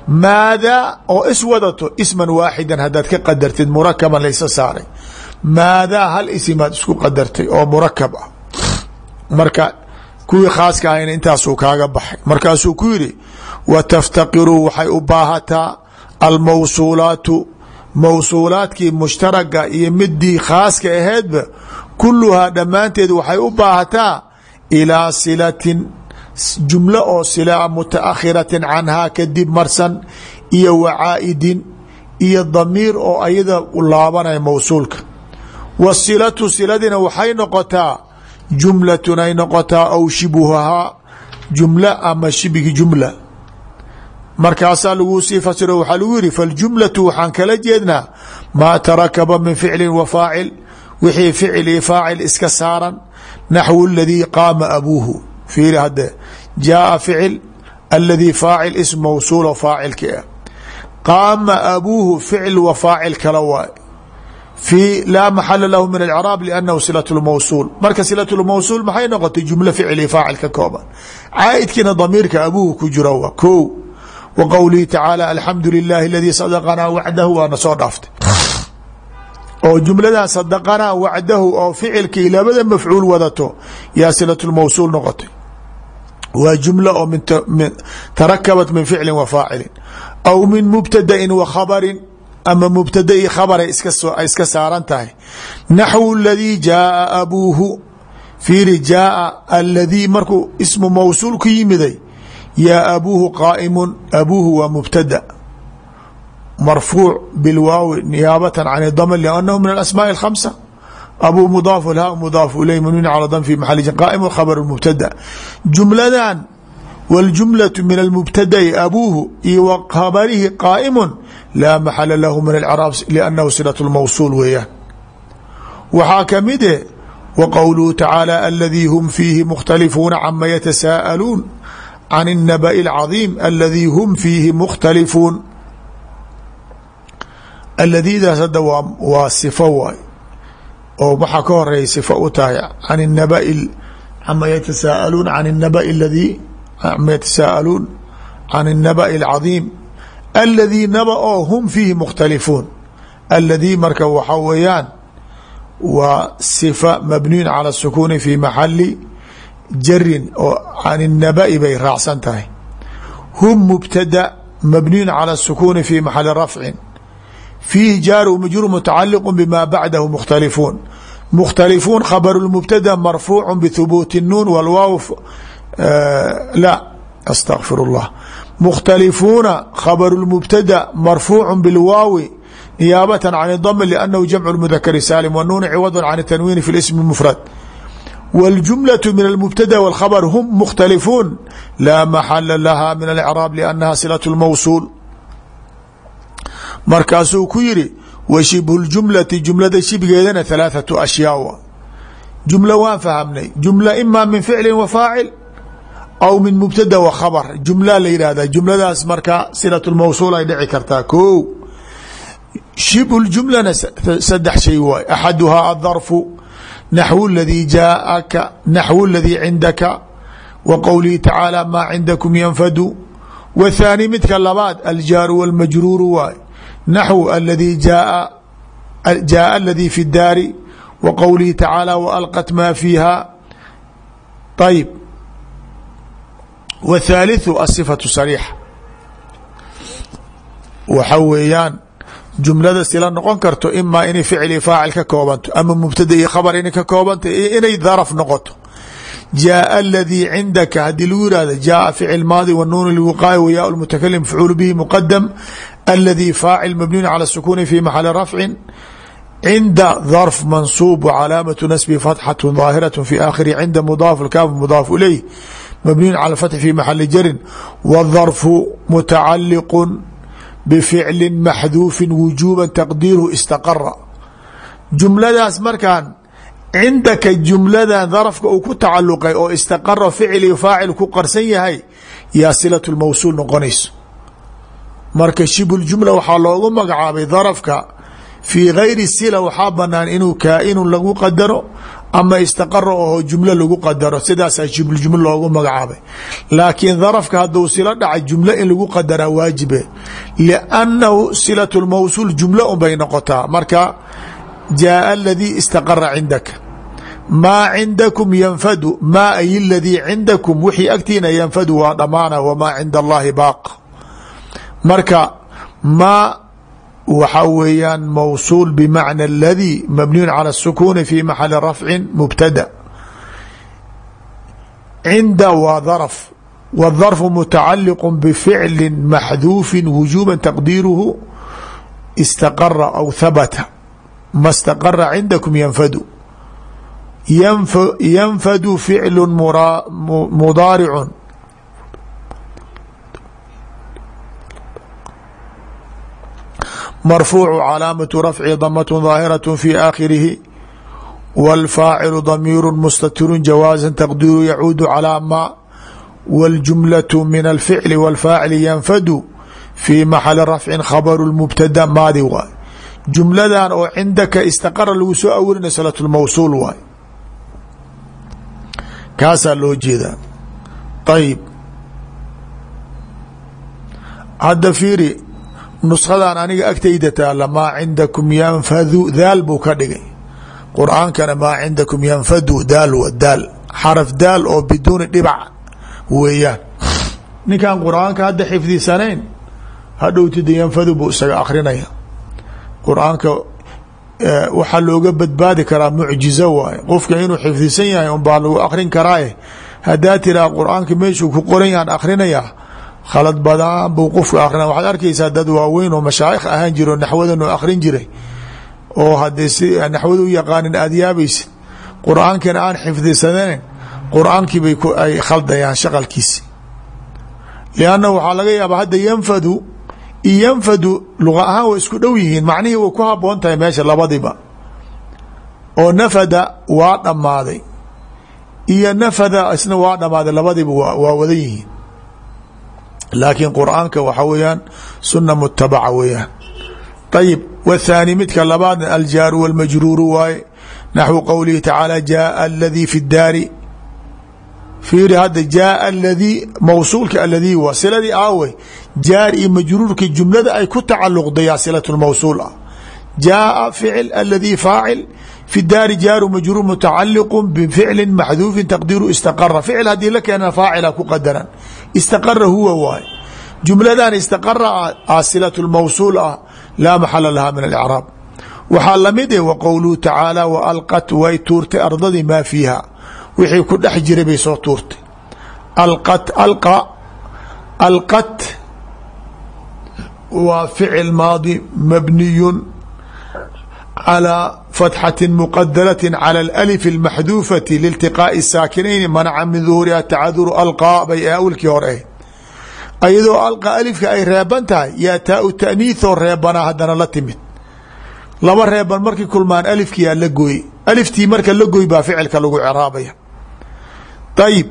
maadaa oo iswadato isman waaxidan haddaad ka qadartid murakaban laysa saaray maadaa hal isimaad isku qadartay oo murakab ah marka kuwii khaaska ahayna intaasuu kaaga baxay markaasuu ku yidhi wa taftaqiru waxay u baahataa almawsuulaatu mawsuulaadkii mushtaraga iyo midii khaaska aheedba kuluhaa dhammaanteed waxay u baahataa ilaa silatin jumlo oo silaa mutaakhiratin canhaa kadib marsan iyo wacaa'idin iyo damiir oo ayada u laabanaya mawsuulka wasilatu siladina waxay noqotaa jumlatun ay noqotaa aw shibuhahaa jumla ama shibhi jumla markaasaa laguu sii fasiro waxaa lagu yihi faljumlatu waxaan kala jeednaa maa tarakaba min ficlin wa faacil wixii ficil iyo faacil iska saaran naxwu aladii qaama abuuhu fiiri hadde jaaa ficil aladii faacil ism mawsuul oo faacilki ah qaama abuuhu ficil wa faacil kala waay في laa maxala lahu min اcraab lأnnahu silaة اlmawsuul marka silaة اlmawsuul maxay noqotay jumlo ficli faacil ka kooban caaidkiina damiirka abuhu ku jiro wa ko wa qowlihi tacaala alxamdu lilahi aladii sadaqanaa wacdahu waana soo dhaaftay oo jumladan sadaqanaa wacdahu oo ficilkii labada mafcuul wadato yaa silaة اlmawsuul noqotay waa jumla oo tarakabat min ficli wa faacili aw min mubtadain wa khabari ama mubtada i khabaray ay iska saaran tahay naxwu aladii jaaa abuuhu fiiri jaaa aladii markuu ismu mawsuul ku yimiday yaa abuuhu qaaimun abuuhu waa mubtada marfuuc bilwaawi niyaabatan can dam lanahu min alasmaaءi اkhamsa abuu mudaafu ha mudaafu ilay mamnuun cala dam fi maxali qaaimu khabr mubtada jumladan wاljumlaة min almubtada'i abuuhu iyo wa khabarihi qaaimu laa maxala lahu min alcraab liannahu silaة اlmawsuul weeyaan waxaa kamid e wa qowluhu tacaala aladii hum fiihi mukhtalifuuna cama yatasaa'aluun can الnaba'i اlcadiim aladii hum fiihi mukhtalifuun aladiidaas hadda waa waa sifo waay oo waxaa ka horeeya sifo u tahay can الnaba'i cama yatasaa'aluun can الnaba'i aladii cama yatasaa'aluun can الnaba'i اlcadiim aladii naba oo hum fiihi mukhtalifuun aladii marka waxaa weeyaan waa sifa mabniyun cala الsukuuni fi maxali jarin oo can الnaba'i bay raacsan tahay hum mubtada mabniyun cala الsukuuni fi maxali rafcin fiihi jaaru majruur mutacaliq bima bacdahu mukhtalifuun mukhtalifuun khabaru اlmubtada marfuucu bthubuuti الnuun wاlwaaw la astagfir اllah mkhtalifuuna khabr اmubtada marfuuc biاlwaawi niyaabata can dm lأnnahu jamc mudakri saalim wnuun ciwad can tanwiini fi اsm mfrad wاljumlaة min اlmubtada wاlkhabr hm mukhtalifuun laa maxala laha min alcraab lأnnaha silaة اlmawsuul markaasuu ku yiri wa shibhu اljumlati jumlada shibgeedana ثalaaثaةu ashyaa jumla waan fahamnay jumla ima min ficli wa faacil aw min mubtada wa khabr jumla la yihahda jumladaas marka silaة اlmawsuul ay dhici kartaa ko shibhu اljumlana sadex shay waay axaduhaa aلdarfu naxwu اladii jaaaka naxwu اladii cindaka wa qowlihi tacaala maa cindakum yanfadu wthaani midka labaad aljaaru wاlmajruuru waay naxwu aladii jaaa jaaa aladii fi اdaari wa qowlihi tacaala walqat ma fiiha ayb wthaalitثu aصifaةu sariixa waxa weeyaan jumlada sila noqon karto imaa inay ficli faacil ka koobanto ama mubtada iyo khabar inay ka koobanto iyo inay daraf noqoto jaaa aladii cindaka haddii lagu yihahdo jaaa ficil maadi wnuun lwiqaaya wayaa mutakalim mafcuul bihi muqadam aladii faacil mabniun calى الsukuni fi maxali rafcin cinda darf mansuub wcalaamatu nasbi fatxaة ظaahiraة fi aakhiri cinda mudaaf kaaf mudaaf ilayh mبني على الفتح في محل jر والظرف متعلق بفعل محذوف وجوبا تقديره استقر جملadaas markaan cindaka jumladan ظرفka uu ku tacaluqay oo istaqara ficli faacil ku qarsan yahay yaa silaة الmawsuul noqonayso marka shibه الجumla waxaa loogu magacaabay ظرفka fii غayri sila waxaa banaan inuu kaainu lagu qadaro ama istaqara oo jumlo lagu qadaro sidaasaa shibljumlo loogu magacaabay. laakiin darafka hadduu sila dhacay jumlo in lagu qadaraa waajibe liannahu silatu lmawsuul jumlo unbay noqotaa. marka jaaa aladii istaqara cindaka maa cindakum yanfadu maa ay ladii cindakum wixii agtiina yanfadu waa dhammaana wamaa cinda allahi baaq. marka maa waxaa weeyaan mawsuul bmacna اladي mabniyu calى الsukuni fi maxali rafci mubtada. cinda waa darf wالdarfu mutacaliq bficli maxduufi wujuba taqdiiruhu istaqara aw habata ma istaqara cindakum yanfadu yanfadu ficlu mudaaricu marfuucu calaamatu rafci damat daahiraة fi aakhirihi wاlfaacilu damiiru mustatiru jawaaza taqdiiru yacuudu calىa ma wاljumlaة min alficli wاlfaacili yanfadu fi maxali rafcin khabaru mubtada maadi waay. jumladan oo cindaka istaqara lagu soo awrinay salaة mawsuul waay, kaasaa loo jeedaa. ayib hadda fiiri nushadan aniga agtayda taala maa cindakum yanfadu daal buu ka dhigay. qur-aankana maa cindakum yanfadu daal wa daal xaraf daal oo biduuni dhibac weeyaan. ninkan qur-aanka hadda xifdisanayn hadhowtida yanfadu buu isaga akrinaya. qur-aanka waxaa looga badbaadi karaa mucjizo waaye, qofka inuu xifdisan yahay un baa lagu akrin karaaye haddaa tiraa qur-aanka meeshuu ku qoran yahan akrinayaa khalad badan buu qofka akhrina. waxaad arkaysaa dad waaweyn oo mashaayikh ahaan jiro naxwadan oo akhrin jiray oo haddee si naxwada u yaqaanin aada yaabaysid, qur-aankana aan xifdisanayn qur-aankii bay ay khaldayaan shaqalkiisi. lianna waxaa laga yaabaa hadda yanfadu iyo yanfadu luqa ahaan way isku dhow yihiin, macnihii way ku haboon tahay meesha labadiba. oo nafada waa dhammaaday iyo nafada isna waa dhammaaday labadiba waa wadan yihiin. laakiin qur-aanka waxa weeyaan suna mutabaca weeyaan. ayib wthaani midka labaadna aljaaru wاlmajruuru waaye naxwu qowlihi tacaala jaaa aladii fi daari. fiiri hadda jaaa aladii mawsuulka aladii waa siladii aawe jaar iyo majruurka jumlada ay ku tacaluqdayaa silaة mawsuul ah. jaaa ficil aladii faacil fi daari jaaru majruur mutacaliq bficli maxduufin taqdiiru istaqara. ficil haddii la keena faacila ku qadaran istaqara huwa waay. jumladan istaqara ah silaة mawsuul ah laa maxala laha min alcraab. waxaa lamid eh wa qowluhu tacaala waalqat way tuurtay ardadii maa fiiha wixii ku dhex jiray bay soo tuurtay. alqat alqa alqat waa ficil maadi mabniyun calى fatxati muqadaraة calى alأlif اlmaxduufati liiltiqaaءi الsaakinayn manaca min duhuriha tacaduru alqaa bay awlkii hore ayadoo alqa alifka ay reeban tahay yaa taa u taaniithoo reebanaa haddana la timid. laba reeban markii kulmaan alifkiyaa la gooy, aliftii marka la gooy baa ficilka lagu craabaya. ayib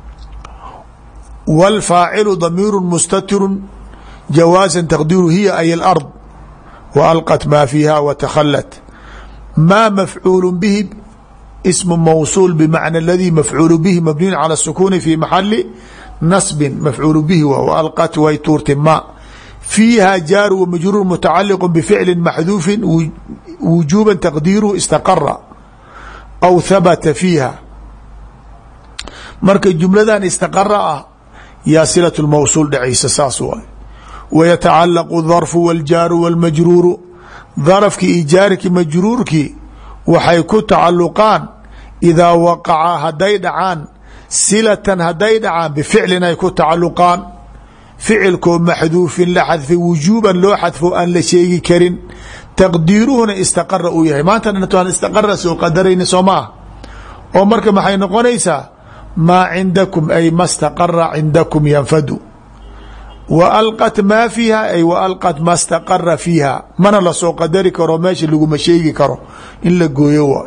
wاlfaacilu damiiru mustatiru jawaaza taqdiiru hiya ay alard walqat maa fiiha watakhalat. maa mafcuul bihi ismu mawsuul bmacna aladii mafcuul bihi mabniyun calى الsukuni fi maxali nasbin mafcuul bihi w alqat way tuurtay ma fiiha jaaru wamajruur mutacaliq bficli maxduufin wujuba taqdiiruhu istaqara aw habata fiiha. marka jumladan istaqara ah yaa silaة mawsuul dhacaysa saas waay. wayatacalaqu darfu wاljaaru wاlmajruuru darafkii iyo jaarkii majruurkii waxay ku tacaluqaan idaa waqaca hadday dhacaan silatan hadday dhacaan bificlin ay ku tacaluqaan ficilkoo maxduufin la xadfay wujuuban loo xadfo aan la sheegi karin taqdiiruhuna istaqara uu yahay. maantana aan istaqara soo qadarayni soo maaha oo marka maxay noqonaysaa maa cindakum ay ma staqara cindakum yanfadu wa alqat maa fiiha ay wa alqat ma staqara fiiha mana lasoo qadari karo meesha laguma sheegi karo in la gooyo waay.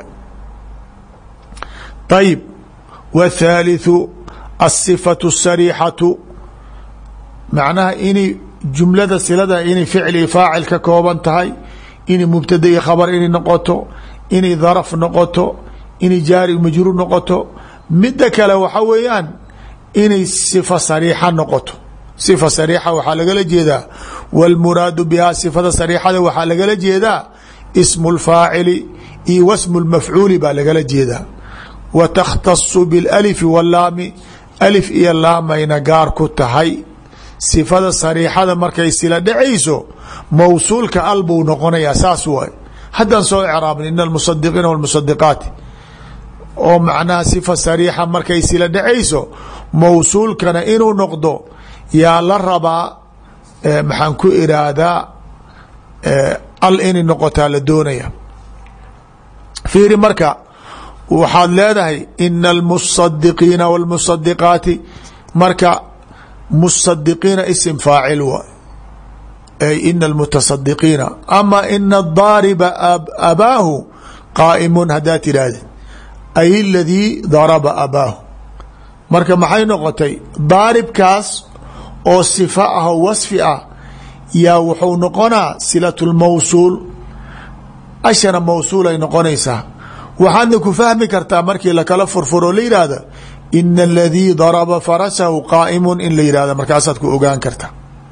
ayib wthaalitثu aلصifaة الsariixatu macnaha inay jumlada silada inay ficli faacil ka kooban tahay, inay mubtada iyo khabar inay noqoto, inay daraf noqoto, inay jaari majruur noqoto. midda kale waxa weeyaan inay sifa sariixa noqoto. sifa sariixa waxaa lagala jeedaa wاlmuraadu bihaa sifada sariixada waxaa lagala jeedaa ismu اlfaacili iyo wasmu اlmafcuuli baa lagala jeedaa. wa takhtasu biاlalifi wاllaami alif iyo laamayna gaar ku tahay. sifada sariixada markay sila dhacayso mawsuulka al buu noqonayaa. saas waay haddaan soo icraabin in almusadiqiina wاlmusadiqaati oo macnaha sifa sariixa markay sila dhacayso mawsuulkana inuu noqdo yaa la rabaa. maxaan ku iraahdaa al inay noqotaa la doonaya. fiiri marka waxaad leedahay ina almusadiqiina wاlmusadiqaati marka musadiqiina isim faacil waay ay ina almutasadiqiina. ama ina adaariba abaahu qaa'imun haddaad tidhaahde ay aladii daraba abaahu marka maxay noqotay daaribkaas oo sifa ah oo wasfi ah yaa wuxuu noqonaa silat lmawsuul. ashana mawsuulay noqonaysaa. waxaadna ku fahmi kartaa markii lakala furfuro la yihahdo ina aladii daraba farasahu qaa'imun in la yihahdo markaasaad ku ogaan karta.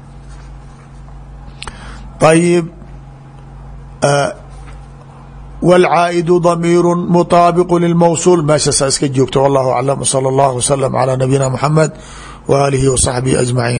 ayib wاlcaa'idu damiiru mutaabiqu lilmawsuul meeshaasaa iska joogto. wallahu aclam. salى اllahu wslm calى nabiyina mxamed w aalihi w saxbihi ajmaciin.